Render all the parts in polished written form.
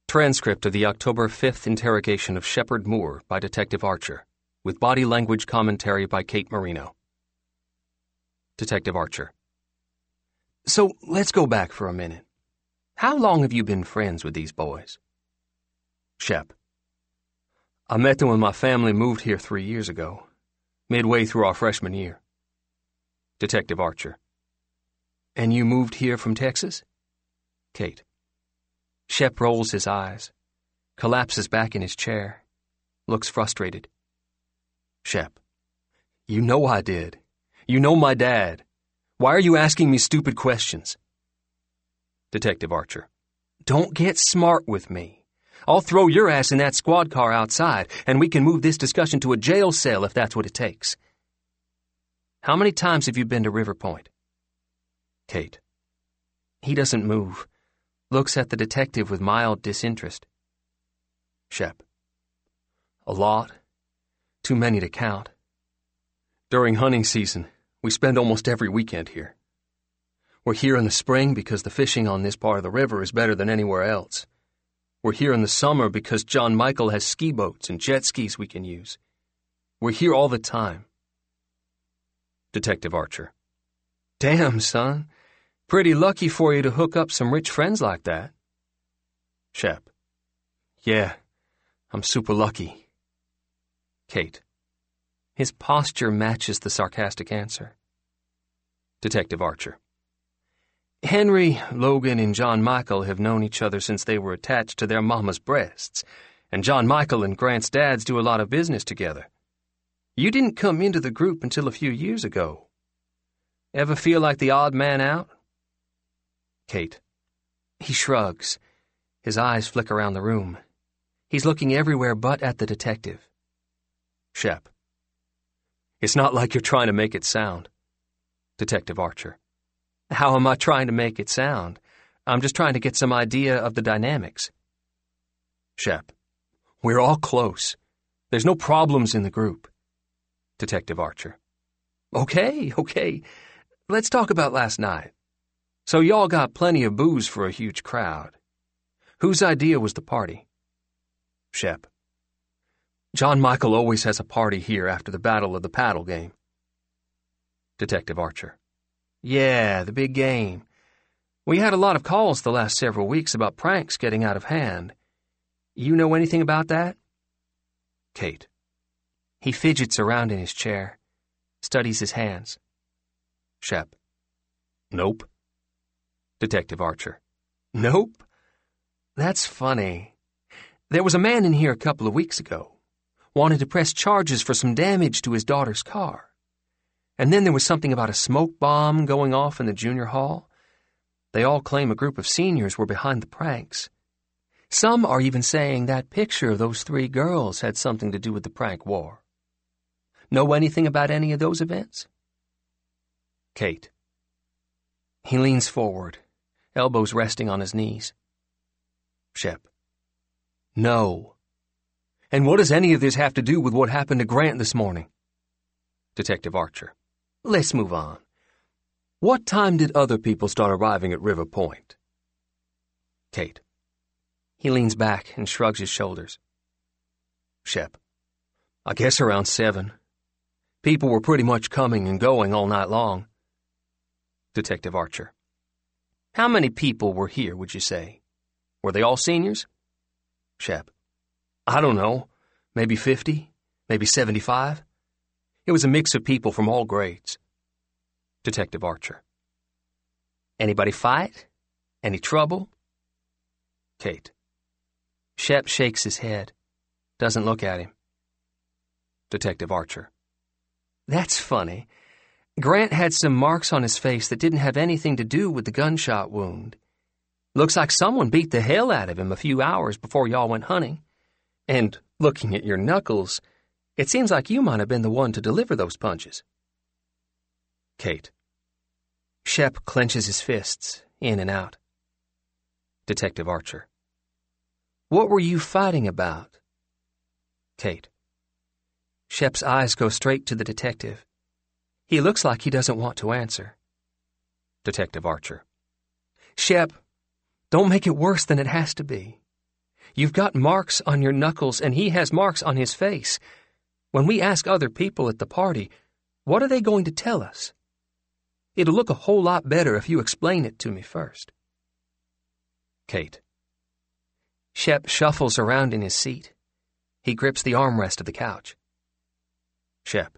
Transcript of the October 5th interrogation of Shepard Moore by Detective Archer, with body language commentary by Kate Marino. Detective Archer. So, let's go back for a minute. How long have you been friends with these boys? Shep. I met them when my family moved here 3 years ago, midway through our freshman year. Detective Archer. And you moved here from Texas? Kate. Shep rolls his eyes, collapses back in his chair, looks frustrated. Shep. You know I did. You know my dad. Why are you asking me stupid questions? Detective Archer. Don't get smart with me. I'll throw your ass in that squad car outside, and we can move this discussion to a jail cell if that's what it takes. How many times have you been to River Point? Kate. He doesn't move. Looks at the detective with mild disinterest. Shep. A lot. Too many to count. During hunting season, we spend almost every weekend here. We're here in the spring because the fishing on this part of the river is better than anywhere else. We're here in the summer because John Michael has ski boats and jet skis we can use. We're here all the time. Detective Archer. Damn, son. Pretty lucky for you to hook up some rich friends like that. Shep. Yeah, I'm super lucky. Kate. His posture matches the sarcastic answer. Detective Archer. Henry, Logan, and John Michael have known each other since they were attached to their mama's breasts, and John Michael and Grant's dads do a lot of business together. You didn't come into the group until a few years ago. Ever feel like the odd man out? Kate. He shrugs. His eyes flick around the room. He's looking everywhere but at the detective. Shep. It's not like you're trying to make it sound. Detective Archer. How am I trying to make it sound? I'm just trying to get some idea of the dynamics. Shep. We're all close. There's no problems in the group. Detective Archer. Okay. Let's talk about last night. So y'all got plenty of booze for a huge crowd. Whose idea was the party? Shep. John Michael always has a party here after the Battle of the Paddle game. Detective Archer. Yeah, the big game. We had a lot of calls the last several weeks about pranks getting out of hand. You know anything about that? Kate. He fidgets around in his chair, studies his hands. Shep. Nope. Detective Archer. Nope? That's funny. There was a man in here a couple of weeks ago. Wanted to press charges for some damage to his daughter's car. And then there was something about a smoke bomb going off in the junior hall. They all claim a group of seniors were behind the pranks. Some are even saying that picture of those 3 girls had something to do with the prank war. Know anything about any of those events? Kate. He leans forward, elbows resting on his knees. Shep. No. And what does any of this have to do with what happened to Grant this morning? Detective Archer. Let's move on. What time did other people start arriving at River Point? Kate. He leans back and shrugs his shoulders. Shep. I guess around 7. People were pretty much coming and going all night long. Detective Archer. How many people were here, would you say? Were they all seniors? Shep. I don't know. Maybe 50, maybe 75. It was a mix of people from all grades. Detective Archer. Anybody fight? Any trouble? Kate. Shep shakes his head, doesn't look at him. Detective Archer. That's funny. Grant had some marks on his face that didn't have anything to do with the gunshot wound. Looks like someone beat the hell out of him a few hours before y'all went hunting. And looking at your knuckles, it seems like you might have been the one to deliver those punches. Kate. Shep clenches his fists, in and out. Detective Archer. What were you fighting about? Kate. Shep's eyes go straight to the detective. He looks like he doesn't want to answer. Detective Archer. Shep, don't make it worse than it has to be. You've got marks on your knuckles, and he has marks on his face. When we ask other people at the party, what are they going to tell us? It'll look a whole lot better if you explain it to me first. Kate. Shep shuffles around in his seat. He grips the armrest of the couch. Shep.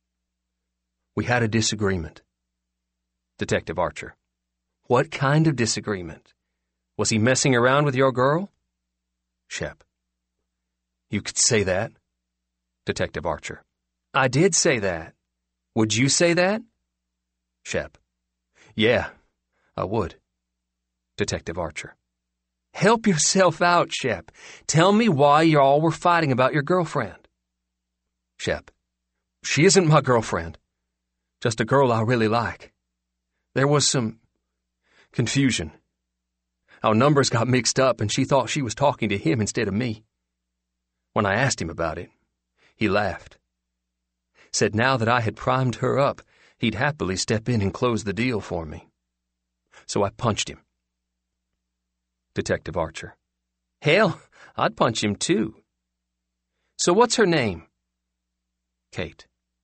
We had a disagreement. Detective Archer. What kind of disagreement? Was he messing around with your girl? Shep. You could say that. Detective Archer. I did say that. Would you say that? Shep. Yeah, I would. Detective Archer. Help yourself out, Shep. Tell me why you all were fighting about your girlfriend. Shep. She isn't my girlfriend. Just a girl I really like. There was some confusion. Our numbers got mixed up and she thought she was talking to him instead of me. When I asked him about it, he laughed. Said now that I had primed her up, he'd happily step in and close the deal for me. So I punched him. Detective Archer. Hell, I'd punch him too. So what's her name? Kate.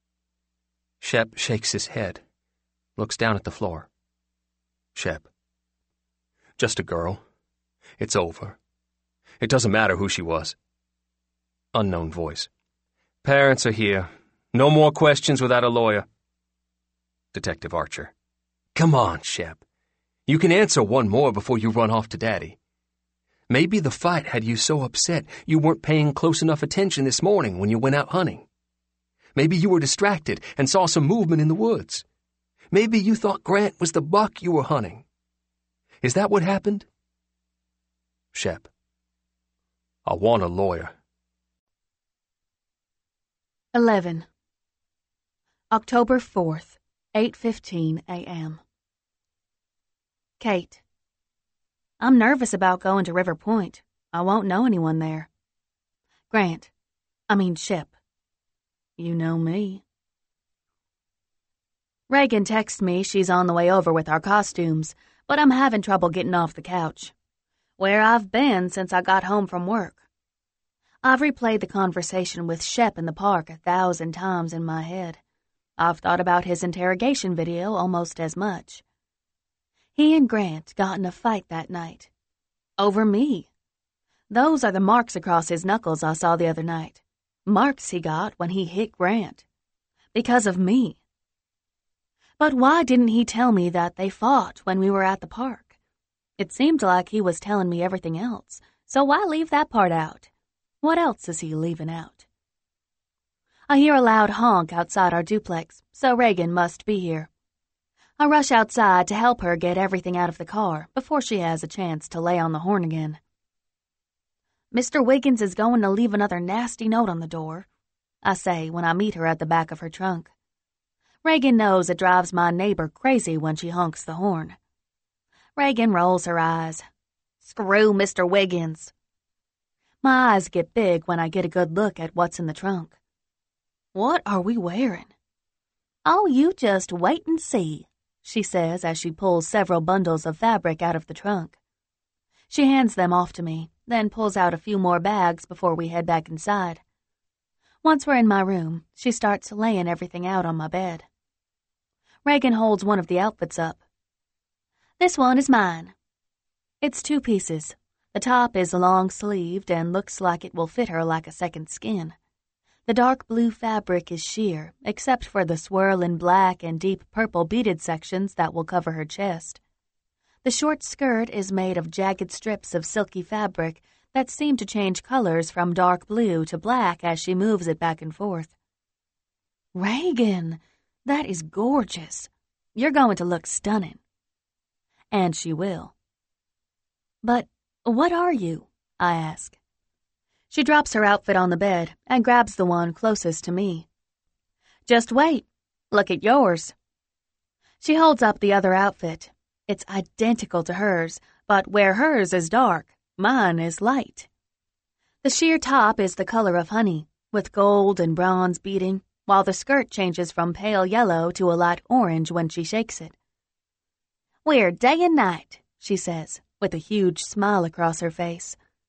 Shep shakes his head, looks down at the floor. Shep. Just a girl. It's over. It doesn't matter who she was. Unknown voice. Parents are here. No more questions without a lawyer. Detective Archer. Come on, Shep. You can answer one more before you run off to Daddy. Maybe the fight had you so upset you weren't paying close enough attention this morning when you went out hunting. Maybe you were distracted and saw some movement in the woods. Maybe you thought Grant was the buck you were hunting. Is that what happened? Shep. I want a lawyer. 11. October 4th, 8:15 a.m. Kate. I'm nervous about going to River Point. I won't know anyone there. Shep. You know me. Reagan texts me she's on the way over with our costumes, but I'm having trouble getting off the couch. Where I've been since I got home from work. I've replayed the conversation with Shep in the park 1,000 times in my head. I've thought about his interrogation video almost as much. He and Grant got in a fight that night. Over me. Those are the marks across his knuckles I saw the other night. Marks he got when he hit Grant. Because of me. But why didn't he tell me that they fought when we were at the park? It seemed like he was telling me everything else, so why leave that part out? What else is he leaving out? I hear a loud honk outside our duplex, so Reagan must be here. I rush outside to help her get everything out of the car before she has a chance to lay on the horn again. Mr. Wiggins is going to leave another nasty note on the door, I say when I meet her at the back of her trunk. Reagan knows it drives my neighbor crazy when she honks the horn. Reagan rolls her eyes. Screw Mr. Wiggins. My eyes get big when I get a good look at what's in the trunk. What are we wearing? Oh, you just wait and see, she says as she pulls several bundles of fabric out of the trunk. She hands them off to me, then pulls out a few more bags before we head back inside. Once we're in my room, she starts laying everything out on my bed. Reagan holds one of the outfits up. This one is mine. It's 2 pieces. The top is long-sleeved and looks like it will fit her like a second skin. The dark blue fabric is sheer, except for the swirling black and deep purple beaded sections that will cover her chest. The short skirt is made of jagged strips of silky fabric that seem to change colors from dark blue to black as she moves it back and forth. Reagan, that is gorgeous. You're going to look stunning. And she will. But what are you? I ask. She drops her outfit on the bed and grabs the one closest to me. Just wait. Look at yours. She holds up the other outfit. It's identical to hers, but where hers is dark, mine is light. The sheer top is the color of honey, with gold and bronze beading, while the skirt changes from pale yellow to a light orange when she shakes it. We're day and night, she says, with a huge smile across her face.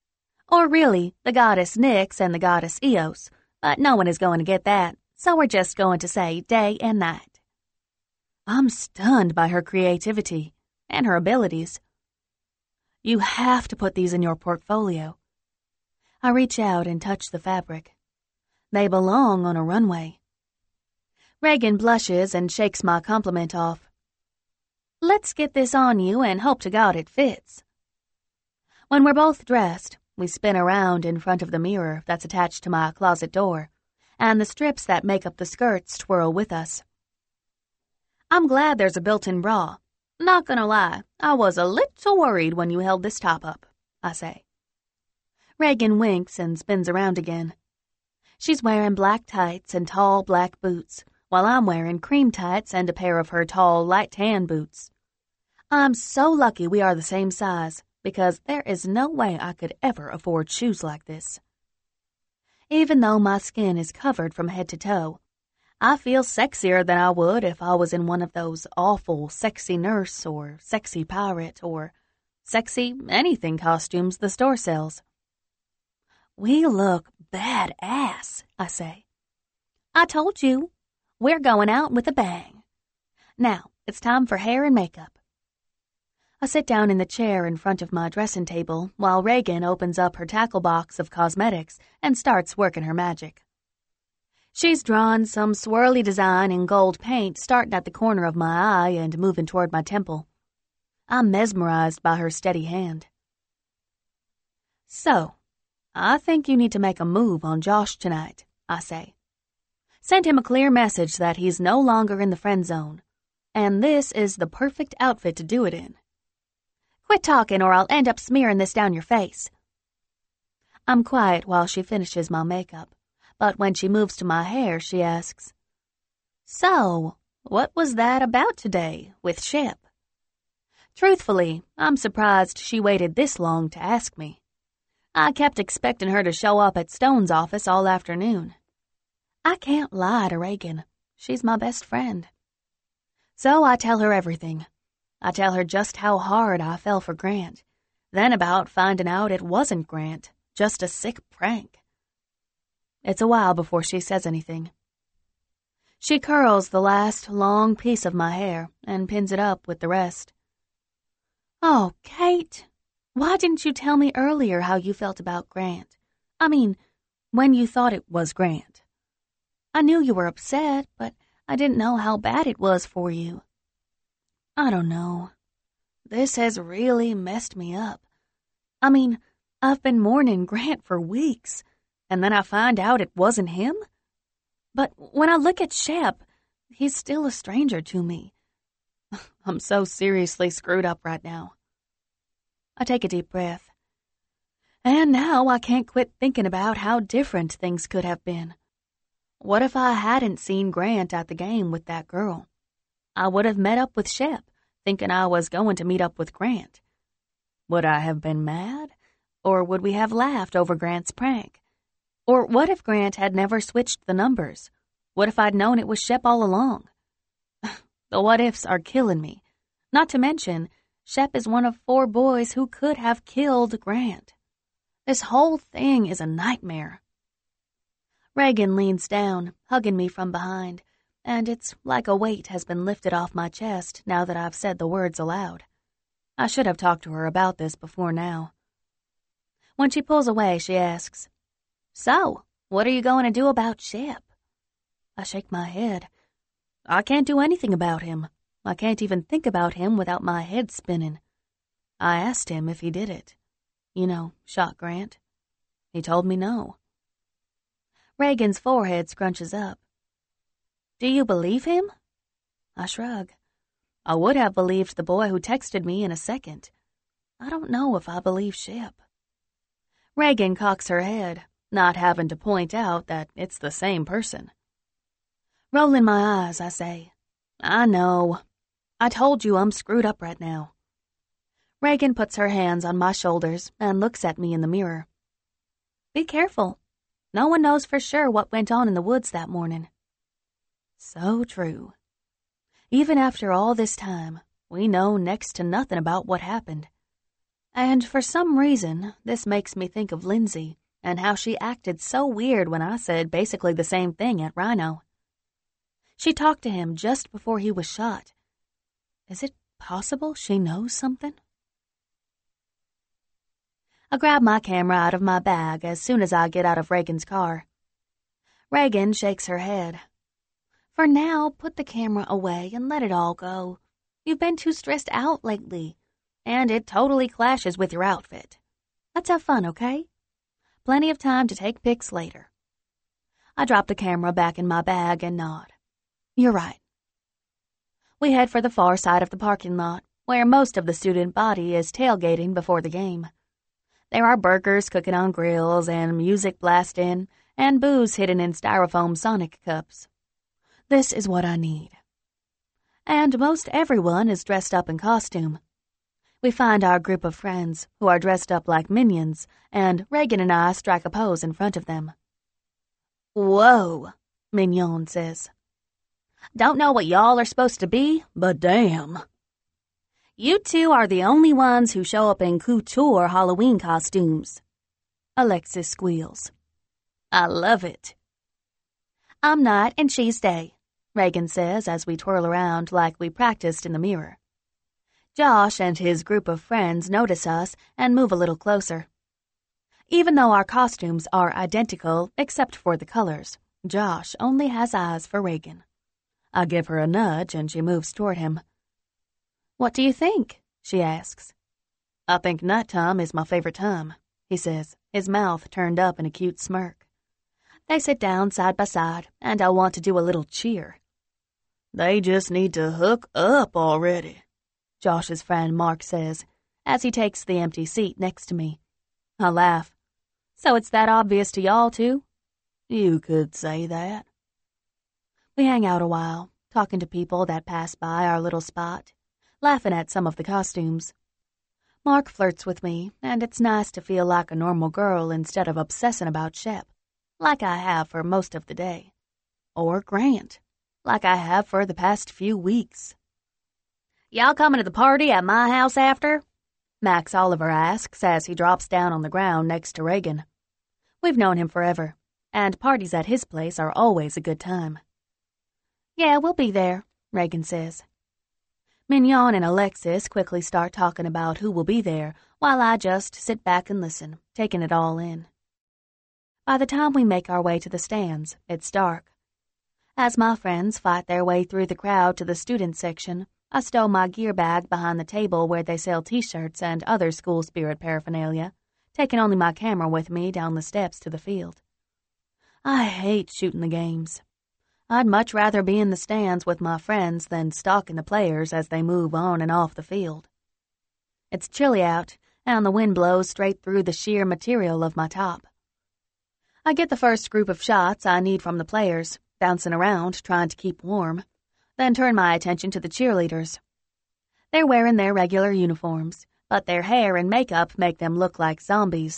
Or really, the goddess Nyx and the goddess Eos, but no one is going to get that, so we're just going to say day and night. I'm stunned by her creativity and her abilities. You have to put these in your portfolio. I reach out and touch the fabric. They belong on a runway. Reagan blushes and shakes my compliment off. Let's get this on you and hope to God it fits. When we're both dressed, we spin around in front of the mirror that's attached to my closet door, and the strips that make up the skirts twirl with us. I'm glad there's a built-in bra. Not gonna lie, I was a little worried when you held this top up, I say. Reagan winks and spins around again. She's wearing black tights and tall black boots, while I'm wearing cream tights and a pair of her tall light tan boots. I'm so lucky we are the same size, because there is no way I could ever afford shoes like this. Even though my skin is covered from head to toe, I feel sexier than I would if I was in one of those awful sexy nurse or sexy pirate or sexy anything costumes the store sells. We look badass, I say. I told you, we're going out with a bang. Now, it's time for hair and makeup. I sit down in the chair in front of my dressing table while Reagan opens up her tackle box of cosmetics and starts working her magic. She's drawn some swirly design in gold paint starting at the corner of my eye and moving toward my temple. I'm mesmerized by her steady hand. So, I think you need to make a move on Josh tonight, I say. Send him a clear message that he's no longer in the friend zone, and this is the perfect outfit to do it in. Quit talking or I'll end up smearing this down your face. I'm quiet while she finishes my makeup, but when she moves to my hair, she asks, So, what was that about today with Shep? Truthfully, I'm surprised she waited this long to ask me. I kept expecting her to show up at Stone's office all afternoon. I can't lie to Reagan. She's my best friend. So I tell her everything. I tell her just how hard I fell for Grant, then about finding out it wasn't Grant, just a sick prank. It's a while before she says anything. She curls the last long piece of my hair and pins it up with the rest. Oh, Kate, why didn't you tell me earlier how you felt about Grant? I mean, when you thought it was Grant. I knew you were upset, but I didn't know how bad it was for you. I don't know. This has really messed me up. I mean, I've been mourning Grant for weeks, and then I find out it wasn't him? But when I look at Shep, he's still a stranger to me. I'm so seriously screwed up right now. I take a deep breath. And now I can't quit thinking about how different things could have been. What if I hadn't seen Grant at the game with that girl? I would have met up with Shep, thinking I was going to meet up with Grant. Would I have been mad? Or would we have laughed over Grant's prank? Or what if Grant had never switched the numbers? What if I'd known it was Shep all along? The what-ifs are killing me. Not to mention, Shep is one of 4 boys who could have killed Grant. This whole thing is a nightmare. Reagan leans down, hugging me from behind, and it's like a weight has been lifted off my chest now that I've said the words aloud. I should have talked to her about this before now. When she pulls away, she asks, So, what are you going to do about Shep? I shake my head. I can't do anything about him. I can't even think about him without my head spinning. I asked him if he did it. Shot Grant. He told me no. Reagan's forehead scrunches up. Do you believe him? I shrug. I would have believed the boy who texted me in a second. I don't know if I believe Shep. Reagan cocks her head, not having to point out that it's the same person. Rolling my eyes, I say, I know. I told you I'm screwed up right now. Reagan puts her hands on my shoulders and looks at me in the mirror. Be careful. No one knows for sure what went on in the woods that morning. So true. Even after all this time, we know next to nothing about what happened. And for some reason, this makes me think of Lindsay and how she acted so weird when I said basically the same thing at Rhino. She talked to him just before he was shot. Is it possible she knows something? I grab my camera out of my bag as soon as I get out of Reagan's car. Reagan shakes her head. For now, put the camera away and let it all go. You've been too stressed out lately, and it totally clashes with your outfit. Let's have fun, okay? Plenty of time to take pics later. I drop the camera back in my bag and nod. You're right. We head for the far side of the parking lot, where most of the student body is tailgating before the game. There are burgers cooking on grills and music blasting and booze hidden in styrofoam Sonic cups. This is what I need. And most everyone is dressed up in costume. We find our group of friends who are dressed up like minions, and Reagan and I strike a pose in front of them. Whoa, Mignon says. Don't know what y'all are supposed to be, but damn. You two are the only ones who show up in couture Halloween costumes. Alexis squeals. I love it. I'm not, and she's day, Reagan says as we twirl around like we practiced in the mirror. Josh and his group of friends notice us and move a little closer. Even though our costumes are identical except for the colors, Josh only has eyes for Reagan. I give her a nudge and she moves toward him. What do you think? She asks. I think nighttime is my favorite time, he says, his mouth turned up in a cute smirk. They sit down side by side, and I want to do a little cheer. They just need to hook up already, Josh's friend Mark says, as he takes the empty seat next to me. I laugh. So it's that obvious to y'all, too? You could say that. We hang out a while, talking to people that pass by our little spot, laughing at some of the costumes. Mark flirts with me, and it's nice to feel like a normal girl instead of obsessing about Shep, like I have for most of the day. Or Grant, like I have for the past few weeks. Y'all coming to the party at my house after? Max Oliver asks as he drops down on the ground next to Reagan. We've known him forever, and parties at his place are always a good time. Yeah, we'll be there, Reagan says. Mignon and Alexis quickly start talking about who will be there, while I just sit back and listen, taking it all in. By the time we make our way to the stands, it's dark. As my friends fight their way through the crowd to the student section, I stow my gear bag behind the table where they sell t-shirts and other school spirit paraphernalia, taking only my camera with me down the steps to the field. I hate shooting the games. I'd much rather be in the stands with my friends than stalking the players as they move on and off the field. It's chilly out, and the wind blows straight through the sheer material of my top. I get the first group of shots I need from the players, bouncing around, trying to keep warm, then turn my attention to the cheerleaders. They're wearing their regular uniforms, but their hair and makeup make them look like zombies.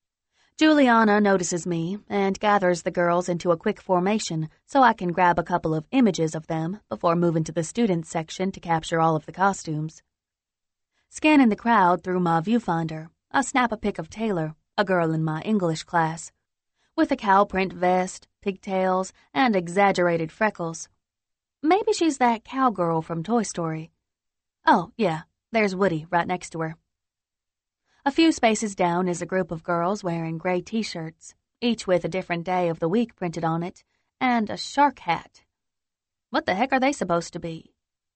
Juliana notices me and gathers the girls into a quick formation so I can grab a couple of images of them before moving to the student section to capture all of the costumes. Scanning the crowd through my viewfinder, I snap a pic of Taylor, a girl in my English class, with a cow print vest, pigtails, and exaggerated freckles. Maybe she's that cowgirl from Toy Story. Oh, yeah, there's Woody right next to her. A few spaces down is a group of girls wearing gray t-shirts, each with a different day of the week printed on it, and a shark hat. What the heck are they supposed to be?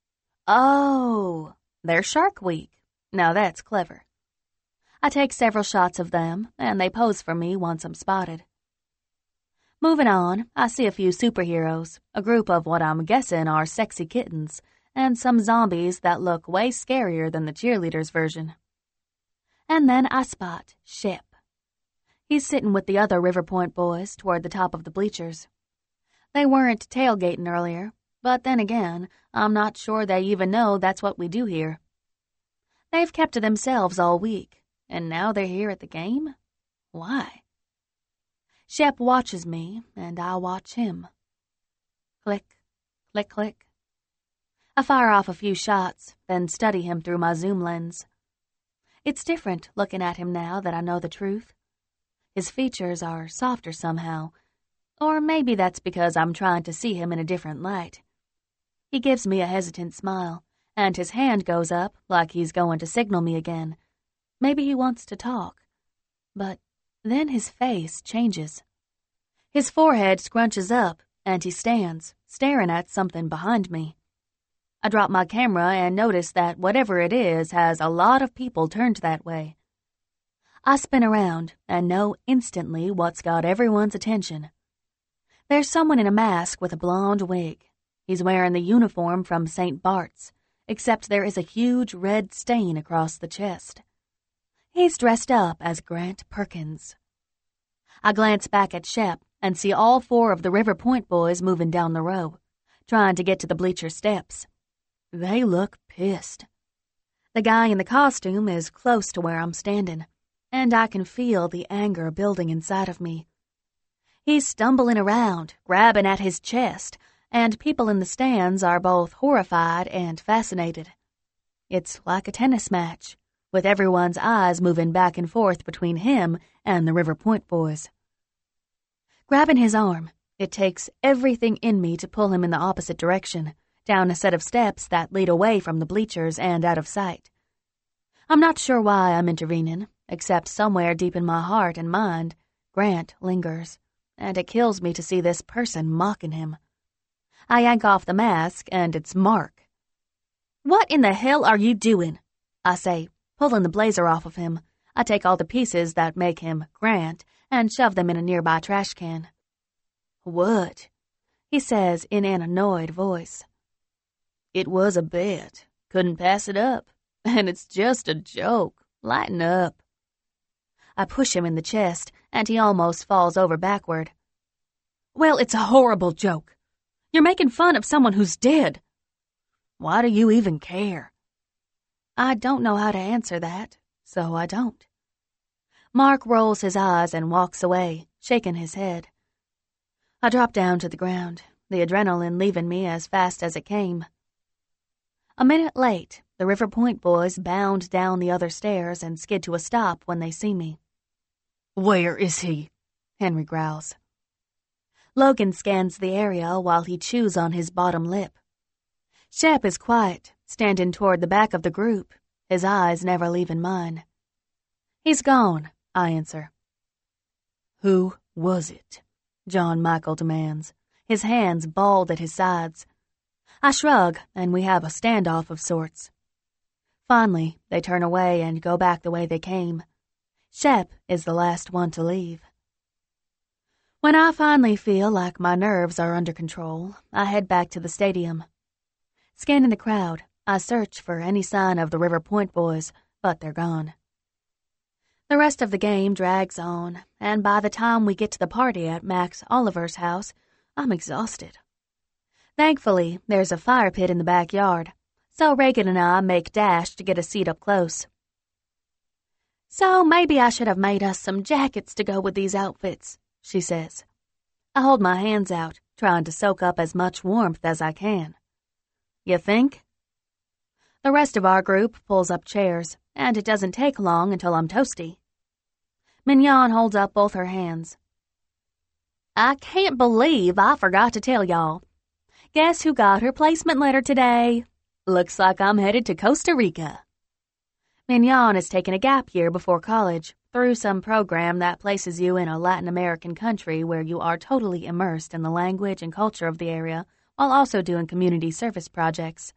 Oh, they're Shark Week. Now that's clever. I take several shots of them, and they pose for me once I'm spotted. Moving on, I see a few superheroes, a group of what I'm guessing are sexy kittens, and some zombies that look way scarier than the cheerleaders' version. And then I spot Shep. He's sitting with the other River Point boys toward the top of the bleachers. They weren't tailgating earlier, but then again, I'm not sure they even know that's what we do here. They've kept to themselves all week, and now they're here at the game? Why? Shep watches me, and I watch him. Click, click, click. I fire off a few shots, then study him through my zoom lens. It's different looking at him now that I know the truth. His features are softer somehow, or maybe that's because I'm trying to see him in a different light. He gives me a hesitant smile, and his hand goes up like he's going to signal me again. Maybe he wants to talk. But then his face changes. His forehead scrunches up, and he stands, staring at something behind me. I drop my camera and notice that whatever it is has a lot of people turned that way. I spin around and know instantly what's got everyone's attention. There's someone in a mask with a blonde wig. He's wearing the uniform from St. Bart's, except there is a huge red stain across the chest. He's dressed up as Grant Perkins. I glance back at Shep and see all 4 of the River Point boys moving down the row, trying to get to the bleacher steps. They look pissed. The guy in the costume is close to where I'm standing, and I can feel the anger building inside of me. He's stumbling around, grabbing at his chest, and people in the stands are both horrified and fascinated. It's like a tennis match, with everyone's eyes moving back and forth between him and the River Point boys. Grabbing his arm, it takes everything in me to pull him in the opposite direction, down a set of steps that lead away from the bleachers and out of sight. I'm not sure why I'm intervening, except somewhere deep in my heart and mind, Grant lingers, and it kills me to see this person mocking him. I yank off the mask, and it's Mark. "What in the hell are you doing?" I say, pulling the blazer off of him. I take all the pieces that make him Grant and shove them in a nearby trash can. "What?" he says in an annoyed voice. "It was a bet. Couldn't pass it up. And it's just a joke. Lighten up." I push him in the chest, and he almost falls over backward. "Well, it's a horrible joke. You're making fun of someone who's dead." "Why do you even care?" I don't know how to answer that, so I don't. Mark rolls his eyes and walks away, shaking his head. I drop down to the ground, the adrenaline leaving me as fast as it came. A minute late, the River Point boys bound down the other stairs and skid to a stop when they see me. "Where is he?" Henry growls. Logan scans the area while he chews on his bottom lip. Shep is quiet, standing toward the back of the group, his eyes never leaving mine. "He's gone," I answer. "Who was it?" John Michael demands, his hands balled at his sides. I shrug, and we have a standoff of sorts. Finally, they turn away and go back the way they came. Shep is the last one to leave. When I finally feel like my nerves are under control, I head back to the stadium. Scanning the crowd, I search for any sign of the River Point boys, but they're gone. The rest of the game drags on, and by the time we get to the party at Max Oliver's house, I'm exhausted. Thankfully, there's a fire pit in the backyard, so Reagan and I make dash to get a seat up close. "So maybe I should have made us some jackets to go with these outfits," she says. I hold my hands out, trying to soak up as much warmth as I can. "You think?" The rest of our group pulls up chairs, and it doesn't take long until I'm toasty. Mignon holds up both her hands. "I can't believe I forgot to tell y'all. Guess who got her placement letter today? Looks like I'm headed to Costa Rica." Mignon is taking a gap year before college, through some program that places you in a Latin American country where you are totally immersed in the language and culture of the area while also doing community service projects.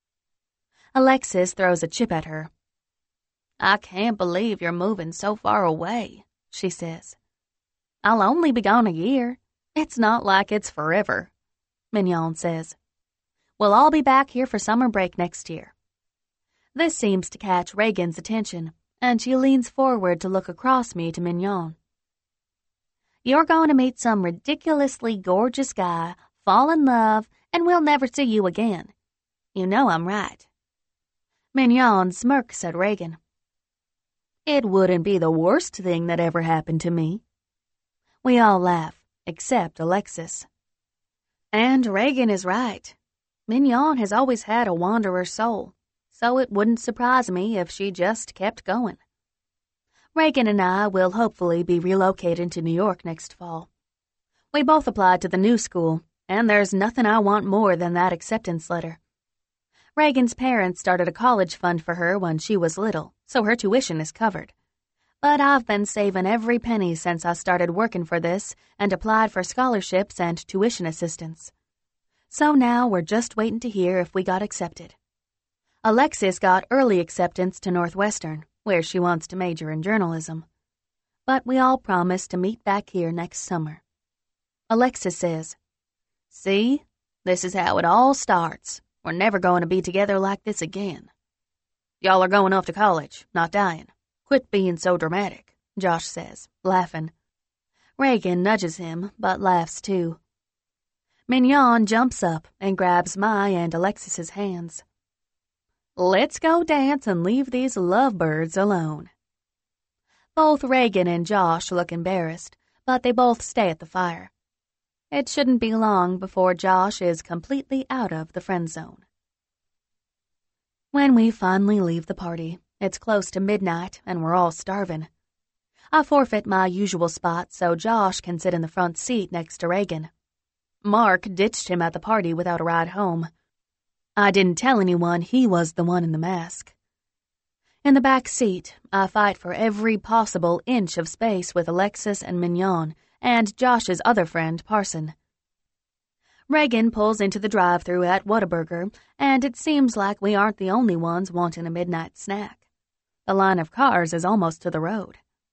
Alexis throws a chip at her. "I can't believe you're moving so far away," she says. "I'll only be gone a year. It's not like it's forever," Mignon says. "We'll all be back here for summer break next year." This seems to catch Reagan's attention, and she leans forward to look across me to Mignon. "You're going to meet some ridiculously gorgeous guy, fall in love, and we'll never see you again. You know I'm right." Mignon smirks at Reagan. "It wouldn't be the worst thing that ever happened to me." We all laugh, except Alexis. And Reagan is right. Mignon has always had a wanderer soul, so it wouldn't surprise me if she just kept going. Reagan and I will hopefully be relocated to New York next fall. We both applied to the new school, and there's nothing I want more than that acceptance letter. Reagan's parents started a college fund for her when she was little, so her tuition is covered. But I've been saving every penny since I started working for this and applied for scholarships and tuition assistance. So now we're just waiting to hear if we got accepted. Alexis got early acceptance to Northwestern, where she wants to major in journalism. But we all promised to meet back here next summer. Alexis says, "See, this is how it all starts. We're never going to be together like this again." "Y'all are going off to college, not dying. Quit being so dramatic," Josh says, laughing. Reagan nudges him, but laughs too. Mignon jumps up and grabs my and Alexis's hands. "Let's go dance and leave these lovebirds alone." Both Reagan and Josh look embarrassed, but they both stay at the fire. It shouldn't be long before Josh is completely out of the friend zone. When we finally leave the party, it's close to midnight and we're all starving. I forfeit my usual spot so Josh can sit in the front seat next to Reagan. Mark ditched him at the party without a ride home. I didn't tell anyone he was the one in the mask. In the back seat, I fight for every possible inch of space with Alexis and Mignon and Josh's other friend, Parson. Reagan pulls into the drive-thru at Whataburger, and it seems like we aren't the only ones wanting a midnight snack. The line of cars is almost to the road.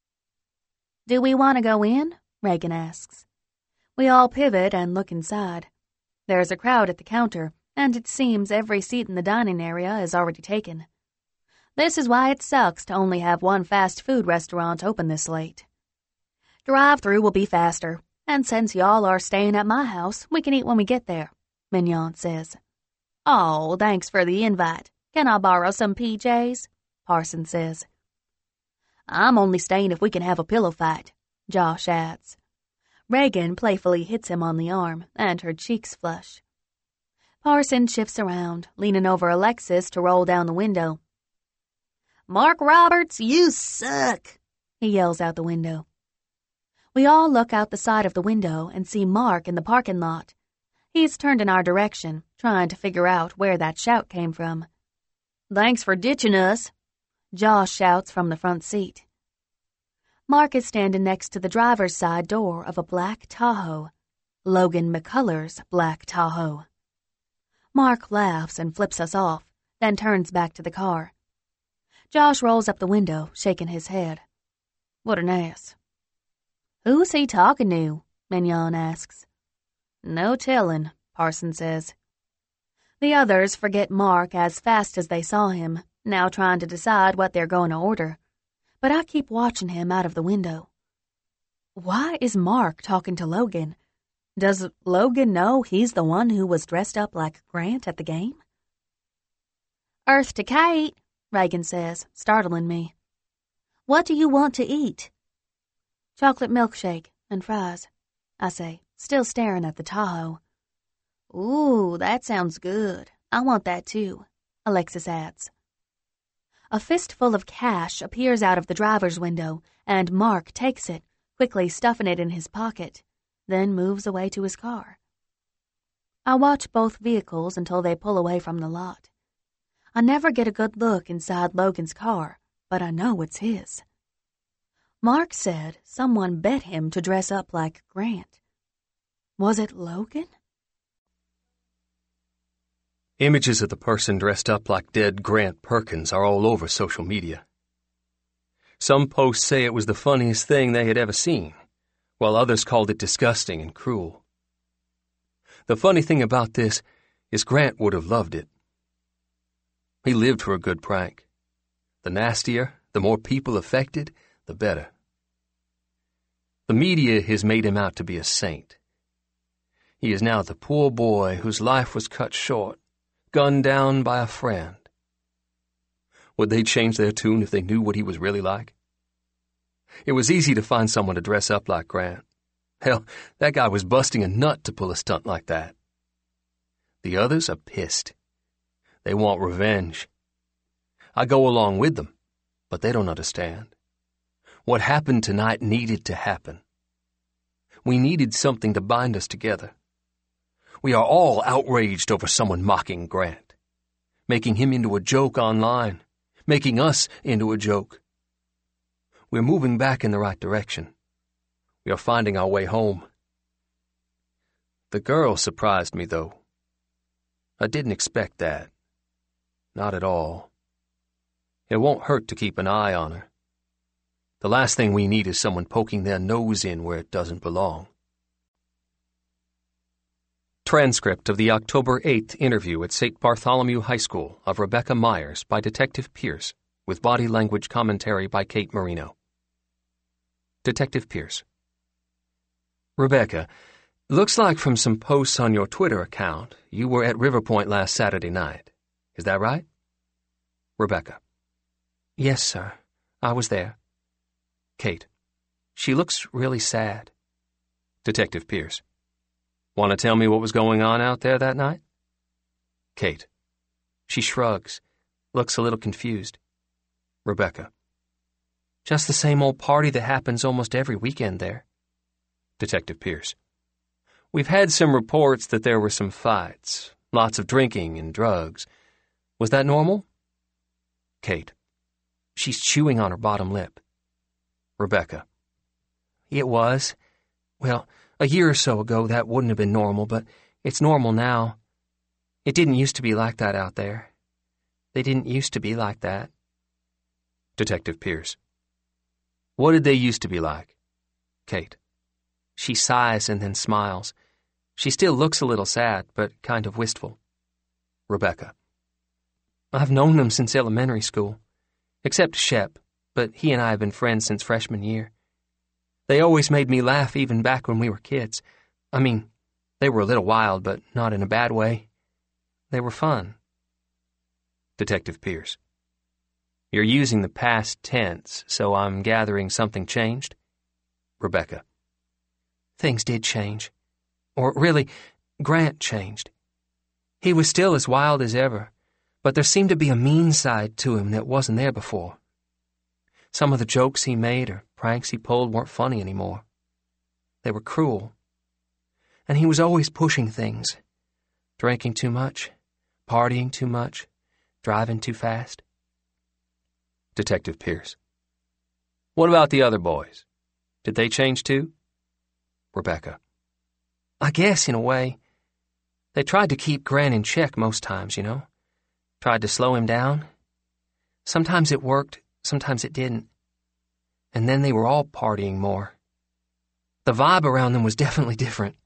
"Do we want to go in?" Reagan asks. We all pivot and look inside. There's a crowd at the counter, and it seems every seat in the dining area is already taken. This is why it sucks to only have one fast food restaurant open this late. "Drive-thru will be faster, and since y'all are staying at my house, we can eat when we get there," Mignon says. "Oh, thanks for the invite. Can I borrow some PJs?" Parson says. "I'm only staying if we can have a pillow fight," Josh adds. Reagan playfully hits him on the arm, and her cheeks flush. Parson shifts around, leaning over Alexis to roll down the window. "Mark Roberts, you suck," he yells out the window. We all look out the side of the window and see Mark in the parking lot. He's turned in our direction, trying to figure out where that shout came from. "Thanks for ditching us," Josh shouts from the front seat. Mark is standing next to the driver's side door of a black Tahoe. Logan McCullers' black Tahoe. Mark laughs and flips us off, then turns back to the car. Josh rolls up the window, shaking his head. "What an ass." "Who's he talking to?" Mignon asks. "No tellin'," Parson says. The others forget Mark as fast as they saw him, now trying to decide what they're going to order. But I keep watching him out of the window. Why is Mark talking to Logan? Does Logan know he's the one who was dressed up like Grant at the game? "Earth to Kate," Reagan says, startling me. "What do you want to eat?" "Chocolate milkshake and fries," I say, still staring at the Tahoe. "Ooh, that sounds good. I want that too," Alexis adds. A fistful of cash appears out of the driver's window, and Mark takes it, quickly stuffing it in his pocket, then moves away to his car. I watch both vehicles until they pull away from the lot. I never get a good look inside Logan's car, but I know it's his. Mark said someone bet him to dress up like Grant. Was it Logan? Images of the person dressed up like dead Grant Perkins are all over social media. Some posts say it was the funniest thing they had ever seen, while others called it disgusting and cruel. The funny thing about this is Grant would have loved it. He lived for a good prank. The nastier, the more people affected, the better. The media has made him out to be a saint. He is now the poor boy whose life was cut short, gunned down by a friend. Would they change their tune if they knew what he was really like? It was easy to find someone to dress up like Grant. Hell, that guy was busting a nut to pull a stunt like that. The others are pissed. They want revenge. I go along with them, but they don't understand. What happened tonight needed to happen. We needed something to bind us together. We are all outraged over someone mocking Grant, making him into a joke online, making us into a joke. We're moving back in the right direction. We are finding our way home. The girl surprised me, though. I didn't expect that. Not at all. It won't hurt to keep an eye on her. The last thing we need is someone poking their nose in where it doesn't belong. Transcript of the October 8th interview at St. Bartholomew High School of Rebecca Myers by Detective Pierce, with body language commentary by Kate Marino. Detective Pierce. Rebecca, looks like from some posts on your Twitter account, you were at River Point last Saturday night. Is that right? Rebecca. Yes, sir. I was there. Kate. She looks really sad. Detective Pierce. Want to tell me what was going on out there that night? Kate. She shrugs, looks a little confused. Rebecca. Just the same old party that happens almost every weekend there. Detective Pierce. We've had some reports that there were some fights, lots of drinking and drugs. Was that normal? Kate. She's chewing on her bottom lip. Rebecca. It was. Well, a year or so ago that wouldn't have been normal, but it's normal now. It didn't used to be like that out there. They didn't used to be like that. Detective Pierce. What did they used to be like? Kate. She sighs and then smiles. She still looks a little sad, but kind of wistful. Rebecca. I've known them since elementary school, except Shep, but he and I have been friends since freshman year. They always made me laugh even back when we were kids. I mean, they were a little wild, but not in a bad way. They were fun. Detective Pierce. You're using the past tense, so I'm gathering something changed? Rebecca. Things did change. Or really, Grant changed. He was still as wild as ever, but there seemed to be a mean side to him that wasn't there before. Some of the jokes he made or pranks he pulled weren't funny anymore. They were cruel. And he was always pushing things. Drinking too much, partying too much, driving too fast. Detective Pierce. What about the other boys? Did they change too? Rebecca. I guess, in a way. They tried to keep Grant in check most times, you know. Tried to slow him down. Sometimes it worked, sometimes it didn't. And then they were all partying more. The vibe around them was definitely different.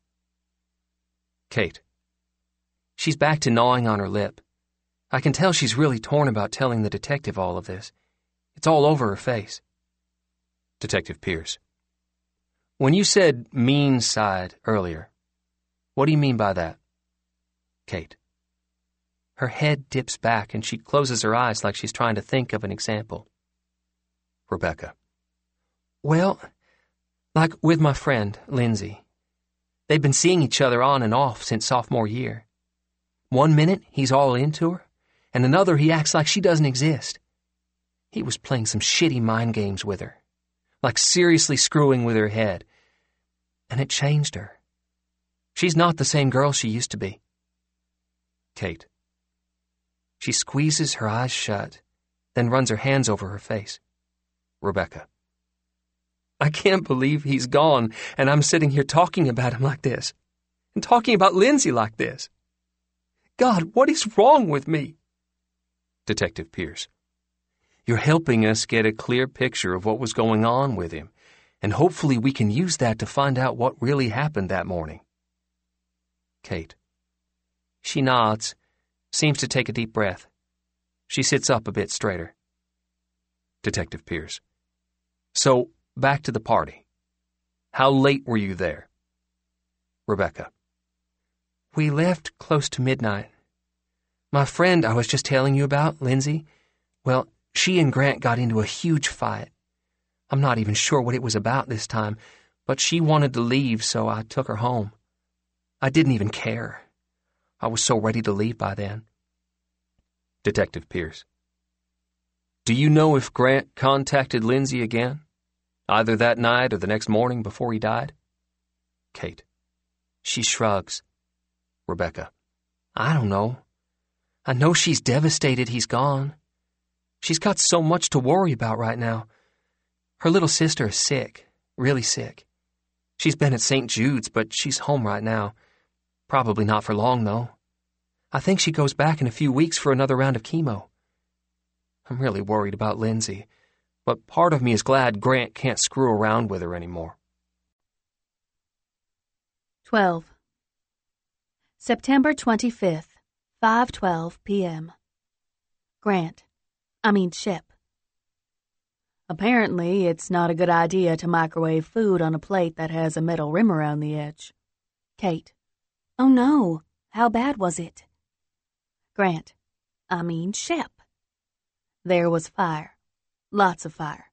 Kate. She's back to gnawing on her lip. I can tell she's really torn about telling the detective all of this. It's all over her face. Detective Pierce. When you said mean side earlier, what do you mean by that? Kate. Her head dips back and she closes her eyes like she's trying to think of an example. Rebecca. Well, like with my friend, Lindsay. They've been seeing each other on and off since sophomore year. One minute he's all into her, and another he acts like she doesn't exist. He was playing some shitty mind games with her, like seriously screwing with her head. And it changed her. She's not the same girl she used to be. Kate. She squeezes her eyes shut, then runs her hands over her face. Rebecca. I can't believe he's gone, and I'm sitting here talking about him like this, and talking about Lindsay like this. God, what is wrong with me? Detective Pierce. You're helping us get a clear picture of what was going on with him, and hopefully we can use that to find out what really happened that morning. Kate. She nods, seems to take a deep breath. She sits up a bit straighter. Detective Pierce. So, back to the party. How late were you there? Rebecca. We left close to midnight. My friend I was just telling you about, Lindsay, well, she and Grant got into a huge fight. I'm not even sure what it was about this time, but she wanted to leave, so I took her home. I didn't even care. I was so ready to leave by then. Detective Pierce. Do you know if Grant contacted Lindsay again? Either that night or the next morning before he died? Kate. She shrugs. Rebecca. I don't know. I know she's devastated he's gone. She's got so much to worry about right now. Her little sister is sick, really sick. She's been at St. Jude's, but she's home right now. Probably not for long, though. I think she goes back in a few weeks for another round of chemo. I'm really worried about Lindsay, but part of me is glad Grant can't screw around with her anymore. 12. September 25th, 5:12 p.m. Shep. Apparently, it's not a good idea to microwave food on a plate that has a metal rim around the edge. Kate. Oh no, how bad was it? Shep. There was fire. Lots of fire.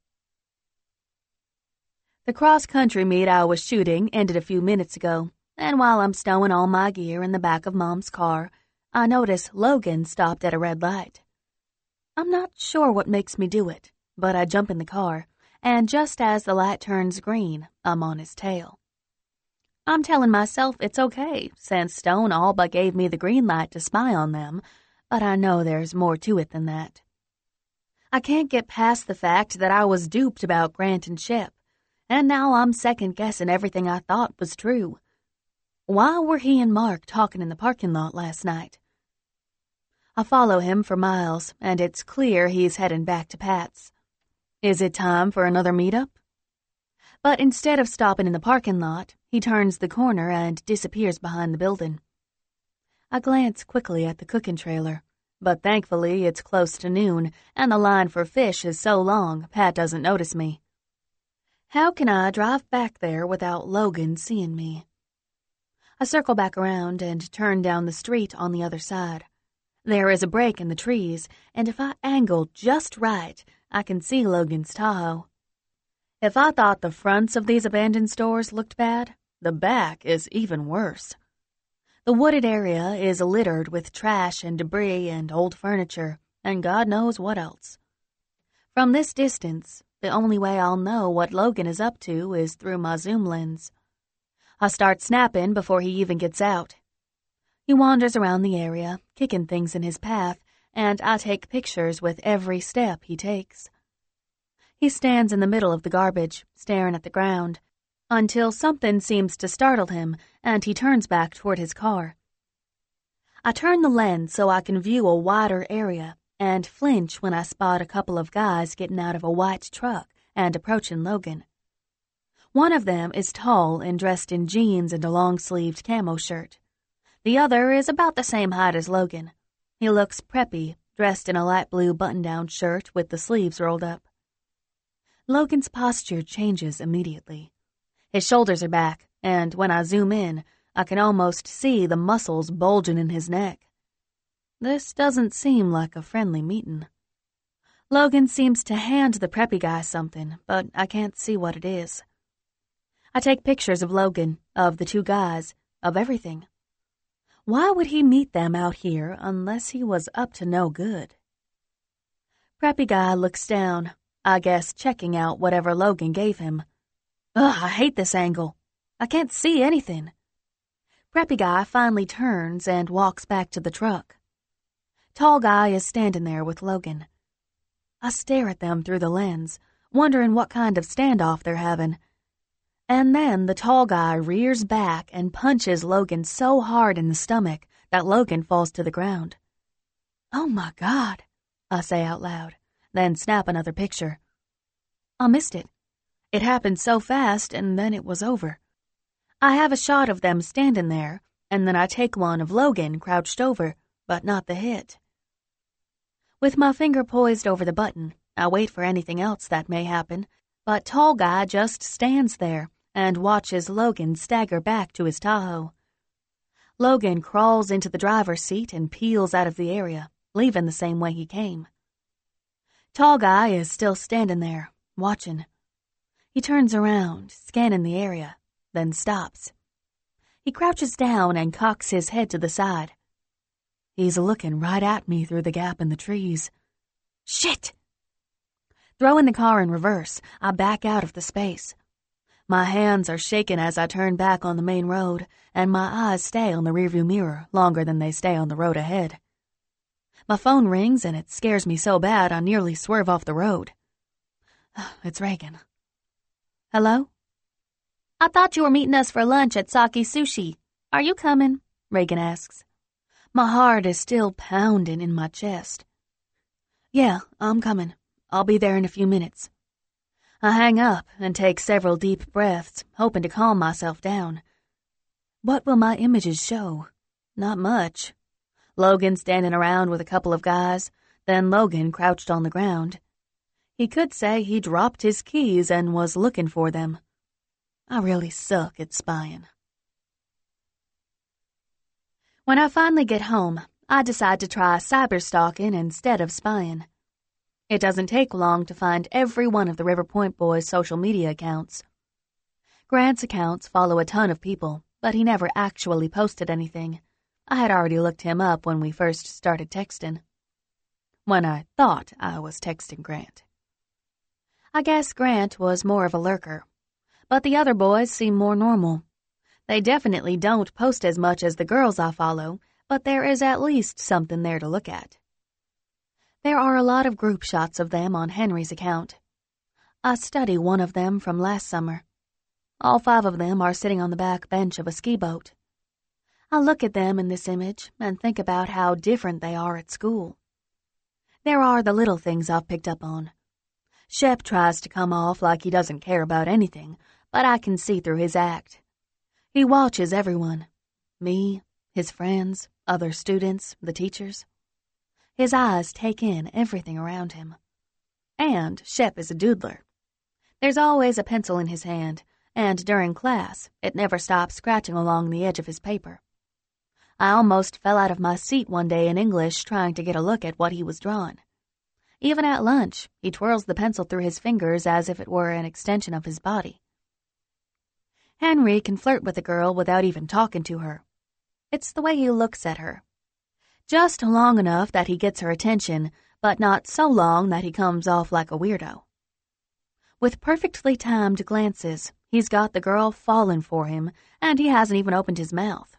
The cross-country meet I was shooting ended a few minutes ago, and while I'm stowing all my gear in the back of Mom's car, I notice Logan stopped at a red light. I'm not sure what makes me do it, but I jump in the car, and just as the light turns green, I'm on his tail. I'm telling myself it's okay, since Stone all but gave me the green light to spy on them, but I know there's more to it than that. I can't get past the fact that I was duped about Grant and Shep, and now I'm second-guessing everything I thought was true. Why were he and Mark talking in the parking lot last night? I follow him for miles, and it's clear he's heading back to Pat's. Is it time for another meetup? But instead of stopping in the parking lot, he turns the corner and disappears behind the building. I glance quickly at the cooking trailer, but thankfully it's close to noon, and the line for fish is so long Pat doesn't notice me. How can I drive back there without Logan seeing me? I circle back around and turn down the street on the other side. There is a break in the trees, and if I angle just right, I can see Logan's Tahoe. If I thought the fronts of these abandoned stores looked bad, the back is even worse. The wooded area is littered with trash and debris and old furniture, and God knows what else. From this distance, the only way I'll know what Logan is up to is through my zoom lens. I start snapping before he even gets out. He wanders around the area, kicking things in his path, and I take pictures with every step he takes. He stands in the middle of the garbage, staring at the ground, until something seems to startle him, and he turns back toward his car. I turn the lens so I can view a wider area, and flinch when I spot a couple of guys getting out of a white truck and approaching Logan. One of them is tall and dressed in jeans and a long-sleeved camo shirt. The other is about the same height as Logan. He looks preppy, dressed in a light blue button-down shirt with the sleeves rolled up. Logan's posture changes immediately. His shoulders are back, and when I zoom in, I can almost see the muscles bulging in his neck. This doesn't seem like a friendly meeting. Logan seems to hand the preppy guy something, but I can't see what it is. I take pictures of Logan, of the two guys, of everything. Why would he meet them out here unless he was up to no good? Preppy guy looks down, I guess checking out whatever Logan gave him. Ugh, I hate this angle. I can't see anything. Preppy guy finally turns and walks back to the truck. Tall guy is standing there with Logan. I stare at them through the lens, wondering what kind of standoff they're having. And then the tall guy rears back and punches Logan so hard in the stomach that Logan falls to the ground. Oh my God, I say out loud, then snap another picture. I missed it. It happened so fast, and then it was over. I have a shot of them standing there, and then I take one of Logan crouched over, but not the hit. With my finger poised over the button, I wait for anything else that may happen, but tall guy just stands there and watches Logan stagger back to his Tahoe. Logan crawls into the driver's seat and peels out of the area, leaving the same way he came. Tall guy is still standing there, watching. He turns around, scanning the area, then stops. He crouches down and cocks his head to the side. He's looking right at me through the gap in the trees. Shit! Throwing the car in reverse, I back out of the space. My hands are shaking as I turn back on the main road, and my eyes stay on the rearview mirror longer than they stay on the road ahead. My phone rings and it scares me so bad I nearly swerve off the road. It's Reagan. Hello? I thought you were meeting us for lunch at Saki Sushi. Are you coming? Reagan asks. My heart is still pounding in my chest. Yeah, I'm coming. I'll be there in a few minutes. I hang up and take several deep breaths, hoping to calm myself down. What will my images show? Not much. Logan standing around with a couple of guys, then Logan crouched on the ground. He could say he dropped his keys and was looking for them. I really suck at spying. When I finally get home, I decide to try cyberstalking instead of spying. It doesn't take long to find every one of the River Point boys' social media accounts. Grant's accounts follow a ton of people, but he never actually posted anything. I had already looked him up when we first started texting. When I thought I was texting Grant. I guess Grant was more of a lurker, but the other boys seem more normal. They definitely don't post as much as the girls I follow, but there is at least something there to look at. There are a lot of group shots of them on Henry's account. I study one of them from last summer. All 5 of them are sitting on the back bench of a ski boat. I look at them in this image and think about how different they are at school. There are the little things I've picked up on. Shep tries to come off like he doesn't care about anything, but I can see through his act. He watches everyone. Me, his friends, other students, the teachers. His eyes take in everything around him. And Shep is a doodler. There's always a pencil in his hand, and during class, it never stops scratching along the edge of his paper. I almost fell out of my seat one day in English trying to get a look at what he was drawing. Even at lunch, he twirls the pencil through his fingers as if it were an extension of his body. Henry can flirt with a girl without even talking to her. It's the way he looks at her. Just long enough that he gets her attention, but not so long that he comes off like a weirdo. With perfectly timed glances, he's got the girl falling for him, and he hasn't even opened his mouth.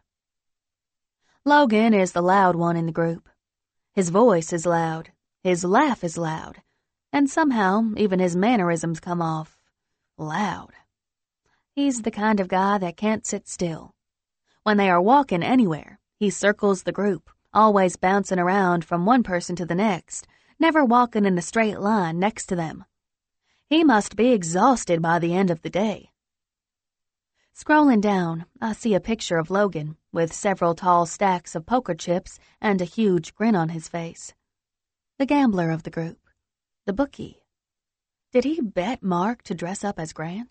Logan is the loud one in the group. His voice is loud, his laugh is loud, and somehow even his mannerisms come off loud. He's the kind of guy that can't sit still. When they are walking anywhere, he circles the group, always bouncing around from one person to the next, never walking in a straight line next to them. He must be exhausted by the end of the day. Scrolling down, I see a picture of Logan with several tall stacks of poker chips and a huge grin on his face. The gambler of the group. The bookie. Did he bet Mark to dress up as Grant?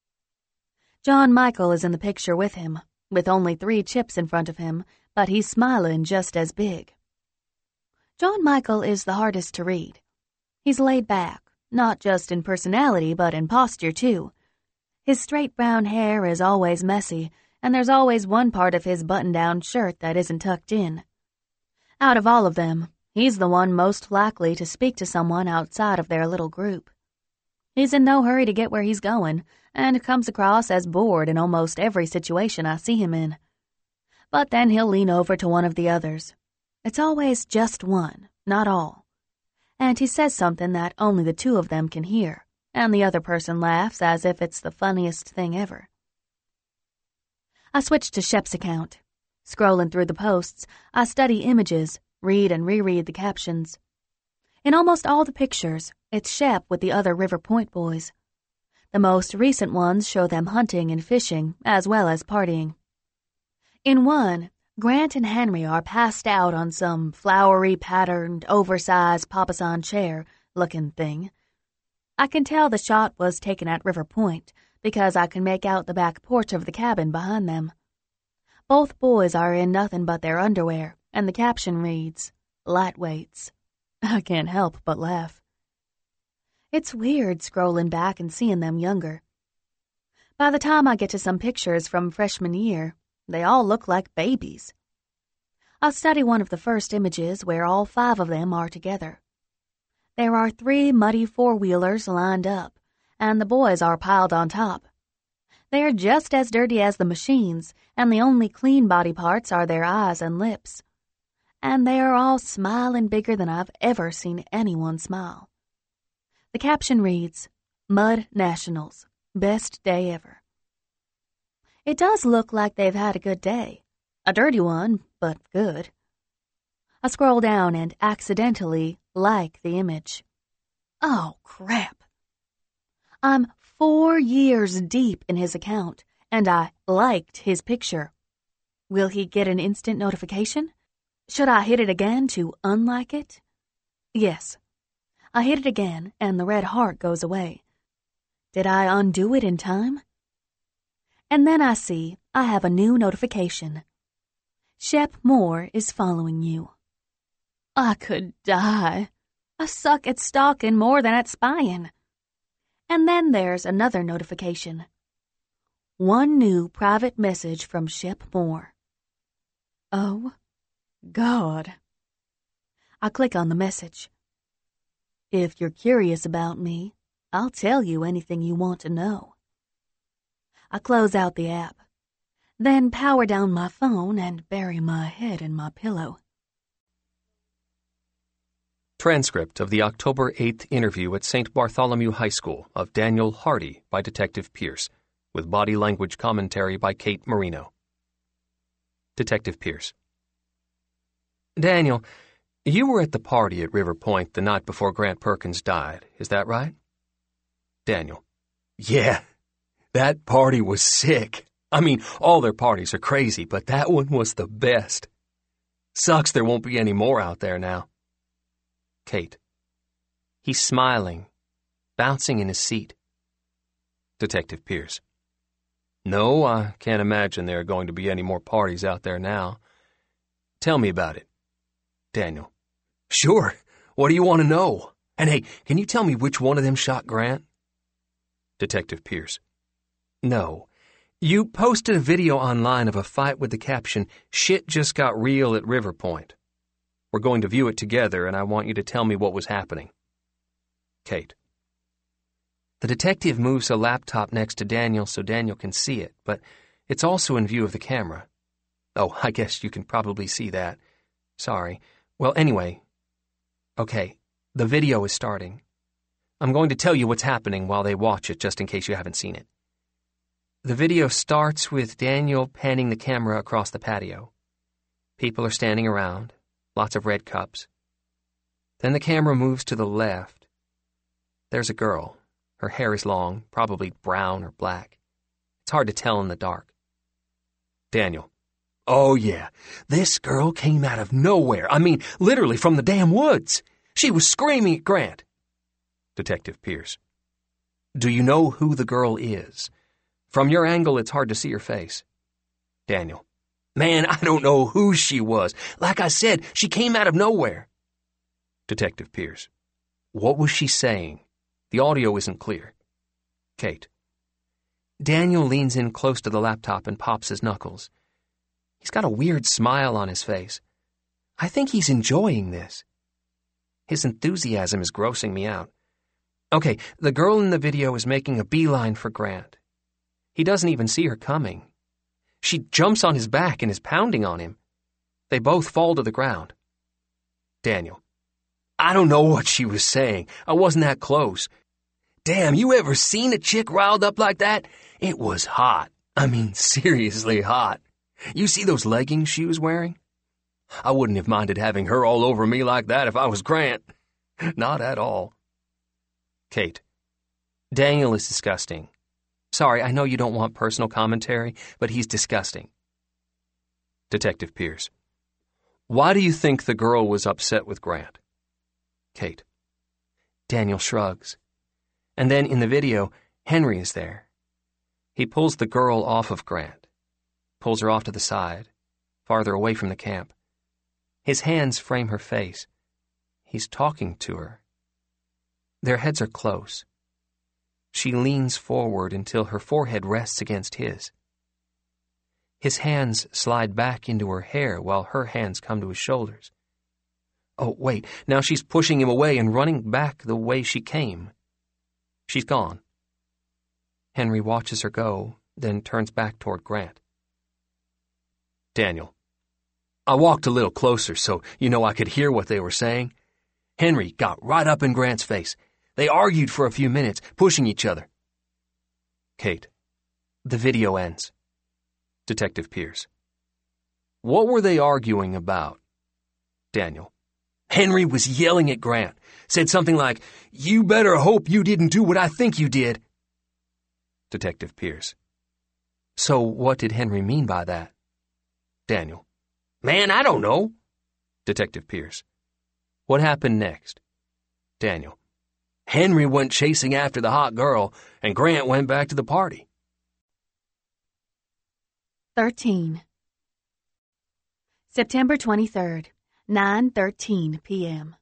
John Michael is in the picture with him, with only 3 chips in front of him, but he's smiling just as big. John Michael is the hardest to read. He's laid back, not just in personality but in posture too. His straight brown hair is always messy, and there's always one part of his button-down shirt that isn't tucked in. Out of all of them, he's the one most likely to speak to someone outside of their little group. He's in no hurry to get where he's going, and comes across as bored in almost every situation I see him in. But then he'll lean over to one of the others. It's always just one, not all. And he says something that only the 2 of them can hear, and the other person laughs as if it's the funniest thing ever. I switch to Shep's account. Scrolling through the posts, I study images, read and reread the captions. In almost all the pictures, it's Shep with the other River Point boys. The most recent ones show them hunting and fishing, as well as partying. In one, Grant and Henry are passed out on some flowery patterned, oversized papasan chair-looking thing. I can tell the shot was taken at River Point because I can make out the back porch of the cabin behind them. Both boys are in nothing but their underwear, and the caption reads, "Lightweights." I can't help but laugh. It's weird scrolling back and seeing them younger. By the time I get to some pictures from freshman year, they all look like babies. I'll study one of the first images where all 5 of them are together. There are 3 muddy 4-wheelers lined up, and the boys are piled on top. They are just as dirty as the machines, and the only clean body parts are their eyes and lips. And they are all smiling bigger than I've ever seen anyone smile. The caption reads, "Mud Nationals, best day ever." It does look like they've had a good day. A dirty one, but good. I scroll down and accidentally like the image. Oh, crap. I'm 4 years deep in his account, and I liked his picture. Will he get an instant notification? Should I hit it again to unlike it? Yes. I hit it again, and the red heart goes away. Did I undo it in time? And then I see I have a new notification. Shep Moore is following you. I could die. I suck at stalking more than at spying. And then there's another notification. One new private message from Shep Moore. Oh, God. I click on the message. If you're curious about me, I'll tell you anything you want to know. I close out the app, then power down my phone and bury my head in my pillow. Transcript of the October 8th interview at St. Bartholomew High School of Daniel Hardy by Detective Pierce, with body language commentary by Kate Marino. Detective Pierce. Daniel, you were at the party at River Point the night before Grant Perkins died, is that right? Daniel. Yeah, that party was sick. I mean, all their parties are crazy, but that one was the best. Sucks there won't be any more out there now. Kate. He's smiling, bouncing in his seat. Detective Pierce. No, I can't imagine there are going to be any more parties out there now. Tell me about it. Daniel. Sure. What do you want to know? And hey, can you tell me which one of them shot Grant? Detective Pierce. No. You posted a video online of a fight with the caption, "Shit just got real at River Point." We're going to view it together, and I want you to tell me what was happening. Kate. The detective moves a laptop next to Daniel so Daniel can see it, but it's also in view of the camera. Oh, I guess you can probably see that. Sorry. Well, anyway. Okay, the video is starting. I'm going to tell you what's happening while they watch it, just in case you haven't seen it. The video starts with Daniel panning the camera across the patio. People are standing around, lots of red cups. Then the camera moves to the left. There's a girl. Her hair is long, probably brown or black. It's hard to tell in the dark. Daniel. Oh, yeah. This girl came out of nowhere. I mean, literally from the damn woods. She was screaming at Grant. Detective Pierce. Do you know who the girl is? From your angle, it's hard to see her face. Daniel. Man, I don't know who she was. Like I said, she came out of nowhere. Detective Pierce. What was she saying? The audio isn't clear. Kate. Daniel leans in close to the laptop and pops his knuckles. He's got a weird smile on his face. I think he's enjoying this. His enthusiasm is grossing me out. Okay, the girl in the video is making a beeline for Grant. He doesn't even see her coming. She jumps on his back and is pounding on him. They both fall to the ground. Daniel. I don't know what she was saying. I wasn't that close. Damn, you ever seen a chick riled up like that? It was hot. I mean, seriously hot. You see those leggings she was wearing? I wouldn't have minded having her all over me like that if I was Grant. Not at all. Kate. Daniel is disgusting. Sorry, I know you don't want personal commentary, but he's disgusting. Detective Pierce. Why do you think the girl was upset with Grant? Kate. Daniel shrugs. And then in the video, Henry is there. He pulls the girl off of Grant, pulls her off to the side, farther away from the camp. His hands frame her face. He's talking to her. Their heads are close. She leans forward until her forehead rests against his. His hands slide back into her hair while her hands come to his shoulders. Oh, wait, now she's pushing him away and running back the way she came. She's gone. Henry watches her go, then turns back toward Grant. Daniel, I walked a little closer so I could hear what they were saying. Henry got right up in Grant's face. They argued for a few minutes, pushing each other. Kate, the video ends. Detective Pierce. What were they arguing about? Daniel. Henry was yelling at Grant. Said something like, "You better hope you didn't do what I think you did." Detective Pierce. So what did Henry mean by that? Daniel. Man, I don't know. Detective Pierce. What happened next? Daniel. Henry went chasing after the hot girl, and Grant went back to the party. 13. September 23rd, 9:13 p.m.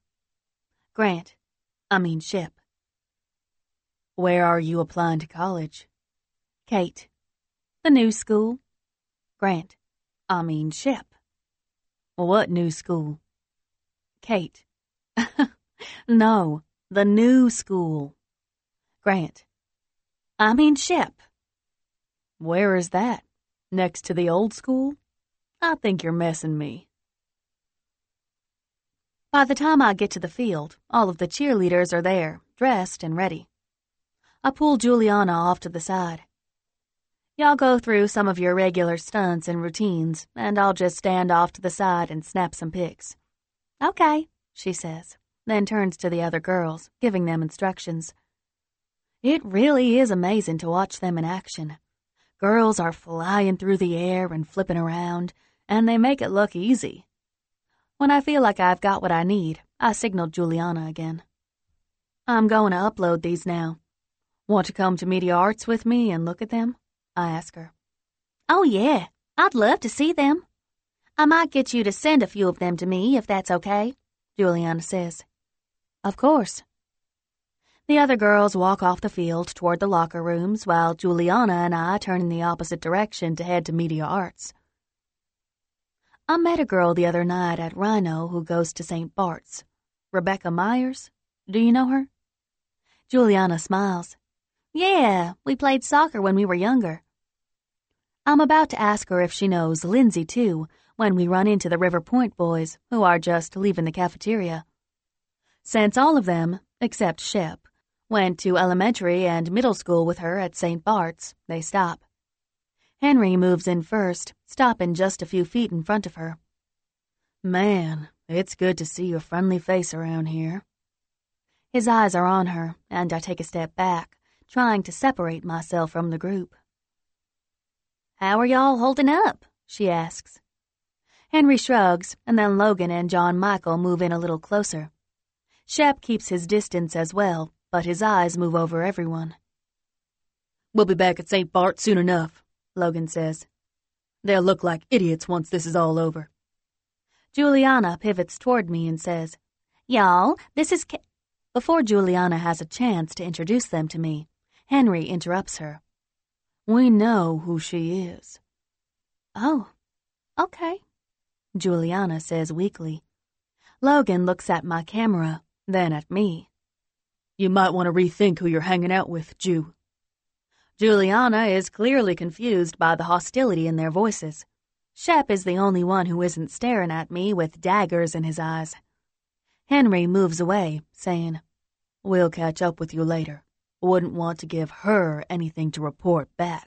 Shep. Where are you applying to college? Kate. The new school. Grant. Shep. What new school? Kate. No, the new school. Grant. Shep. Where is that? Next to the old school? I think you're messing me. By the time I get to the field, all of the cheerleaders are there, dressed and ready. I pull Juliana off to the side. Y'all go through some of your regular stunts and routines, and I'll just stand off to the side and snap some pics. Okay, she says, then turns to the other girls, giving them instructions. It really is amazing to watch them in action. Girls are flying through the air and flipping around, and they make it look easy. When I feel like I've got what I need, I signal Juliana again. I'm going to upload these now. Want to come to Media Arts with me and look at them? I ask her. Oh yeah, I'd love to see them. I might get you to send a few of them to me if that's okay, Juliana says. Of course. The other girls walk off the field toward the locker rooms while Juliana and I turn in the opposite direction to head to Media Arts. I met a girl the other night at Rhino who goes to St. Bart's. Rebecca Myers? Do you know her? Juliana smiles. Yeah, we played soccer when we were younger. I'm about to ask her if she knows Lindsay, too, when we run into the River Point boys, who are just leaving the cafeteria. Since all of them, except Shep, went to elementary and middle school with her at St. Bart's, they stop. Henry moves in first, stopping just a few feet in front of her. Man, it's good to see your friendly face around here. His eyes are on her, and I take a step back, trying to separate myself from the group. How are y'all holding up? She asks. Henry shrugs, and then Logan and John Michael move in a little closer. Shep keeps his distance as well, but his eyes move over everyone. We'll be back at St. Bart soon enough, Logan says. They'll look like idiots once this is all over. Juliana pivots toward me and says, Y'all, this is Before Juliana has a chance to introduce them to me, Henry interrupts her. We know who she is. Oh, okay, Juliana says weakly. Logan looks at my camera, then at me. You might want to rethink who you're hanging out with, Ju. Juliana is clearly confused by the hostility in their voices. Shep is the only one who isn't staring at me with daggers in his eyes. Henry moves away, saying, We'll catch up with you later. Wouldn't want to give her anything to report back.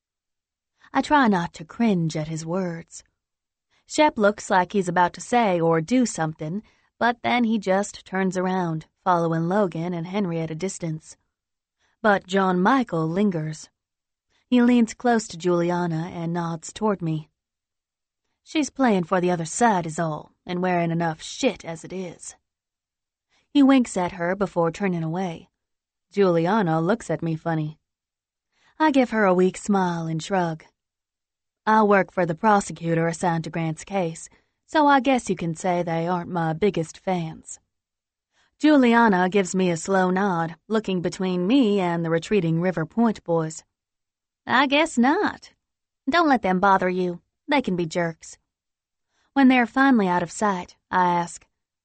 I try not to cringe at his words. Shep looks like he's about to say or do something, but then he just turns around, following Logan and Henry at a distance. But John Michael lingers. He leans close to Juliana and nods toward me. She's playing for the other side is all, and wearing enough shit as it is. He winks at her before turning away. Juliana looks at me funny. I give her a weak smile and shrug. I work for the prosecutor assigned to Grant's case, so I guess you can say they aren't my biggest fans. Juliana gives me a slow nod, looking between me and the retreating River Point boys. I guess not. Don't let them bother you. They can be jerks. When they're finally out of sight, I ask,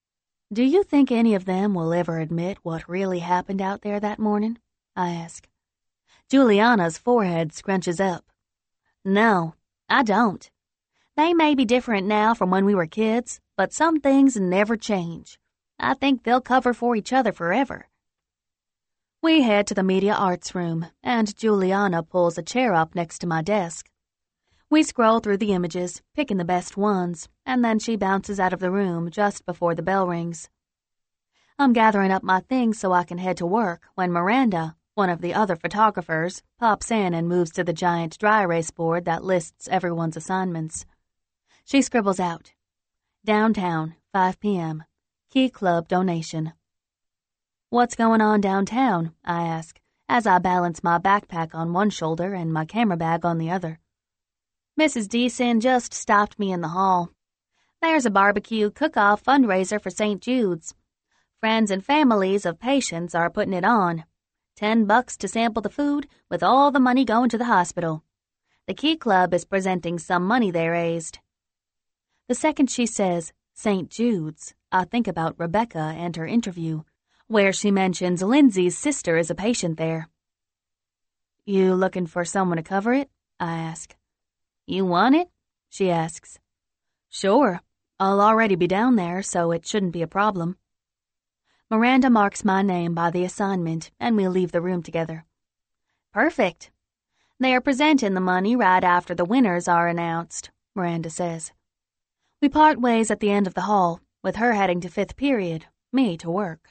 Do you think any of them will ever admit what really happened out there that morning? I ask. Juliana's forehead scrunches up. No, I don't. They may be different now from when we were kids, but some things never change. I think they'll cover for each other forever. We head to the media arts room, and Juliana pulls a chair up next to my desk. We scroll through the images, picking the best ones, and then she bounces out of the room just before the bell rings. I'm gathering up my things so I can head to work when Miranda, one of the other photographers, pops in and moves to the giant dry erase board that lists everyone's assignments. She scribbles out, "Downtown, 5 p.m. Key Club donation." "What's going on downtown?" I ask, as I balance my backpack on one shoulder and my camera bag on the other. Mrs. Deason just stopped me in the hall. There's a barbecue cook-off fundraiser for St. Jude's. Friends and families of patients are putting it on. $10 to sample the food, with all the money going to the hospital. The Key Club is presenting some money they raised. The second she says St. Jude's, I think about Rebecca and her interview, where she mentions Lindsay's sister is a patient there. "You looking for someone to cover it?" I ask. "You want it?" she asks. "Sure. I'll already be down there, so it shouldn't be a problem." Miranda marks my name by the assignment, and we leave the room together. "Perfect. They are presenting the money right after the winners are announced," Miranda says. We part ways at the end of the hall, with her heading to 5th period, me to work.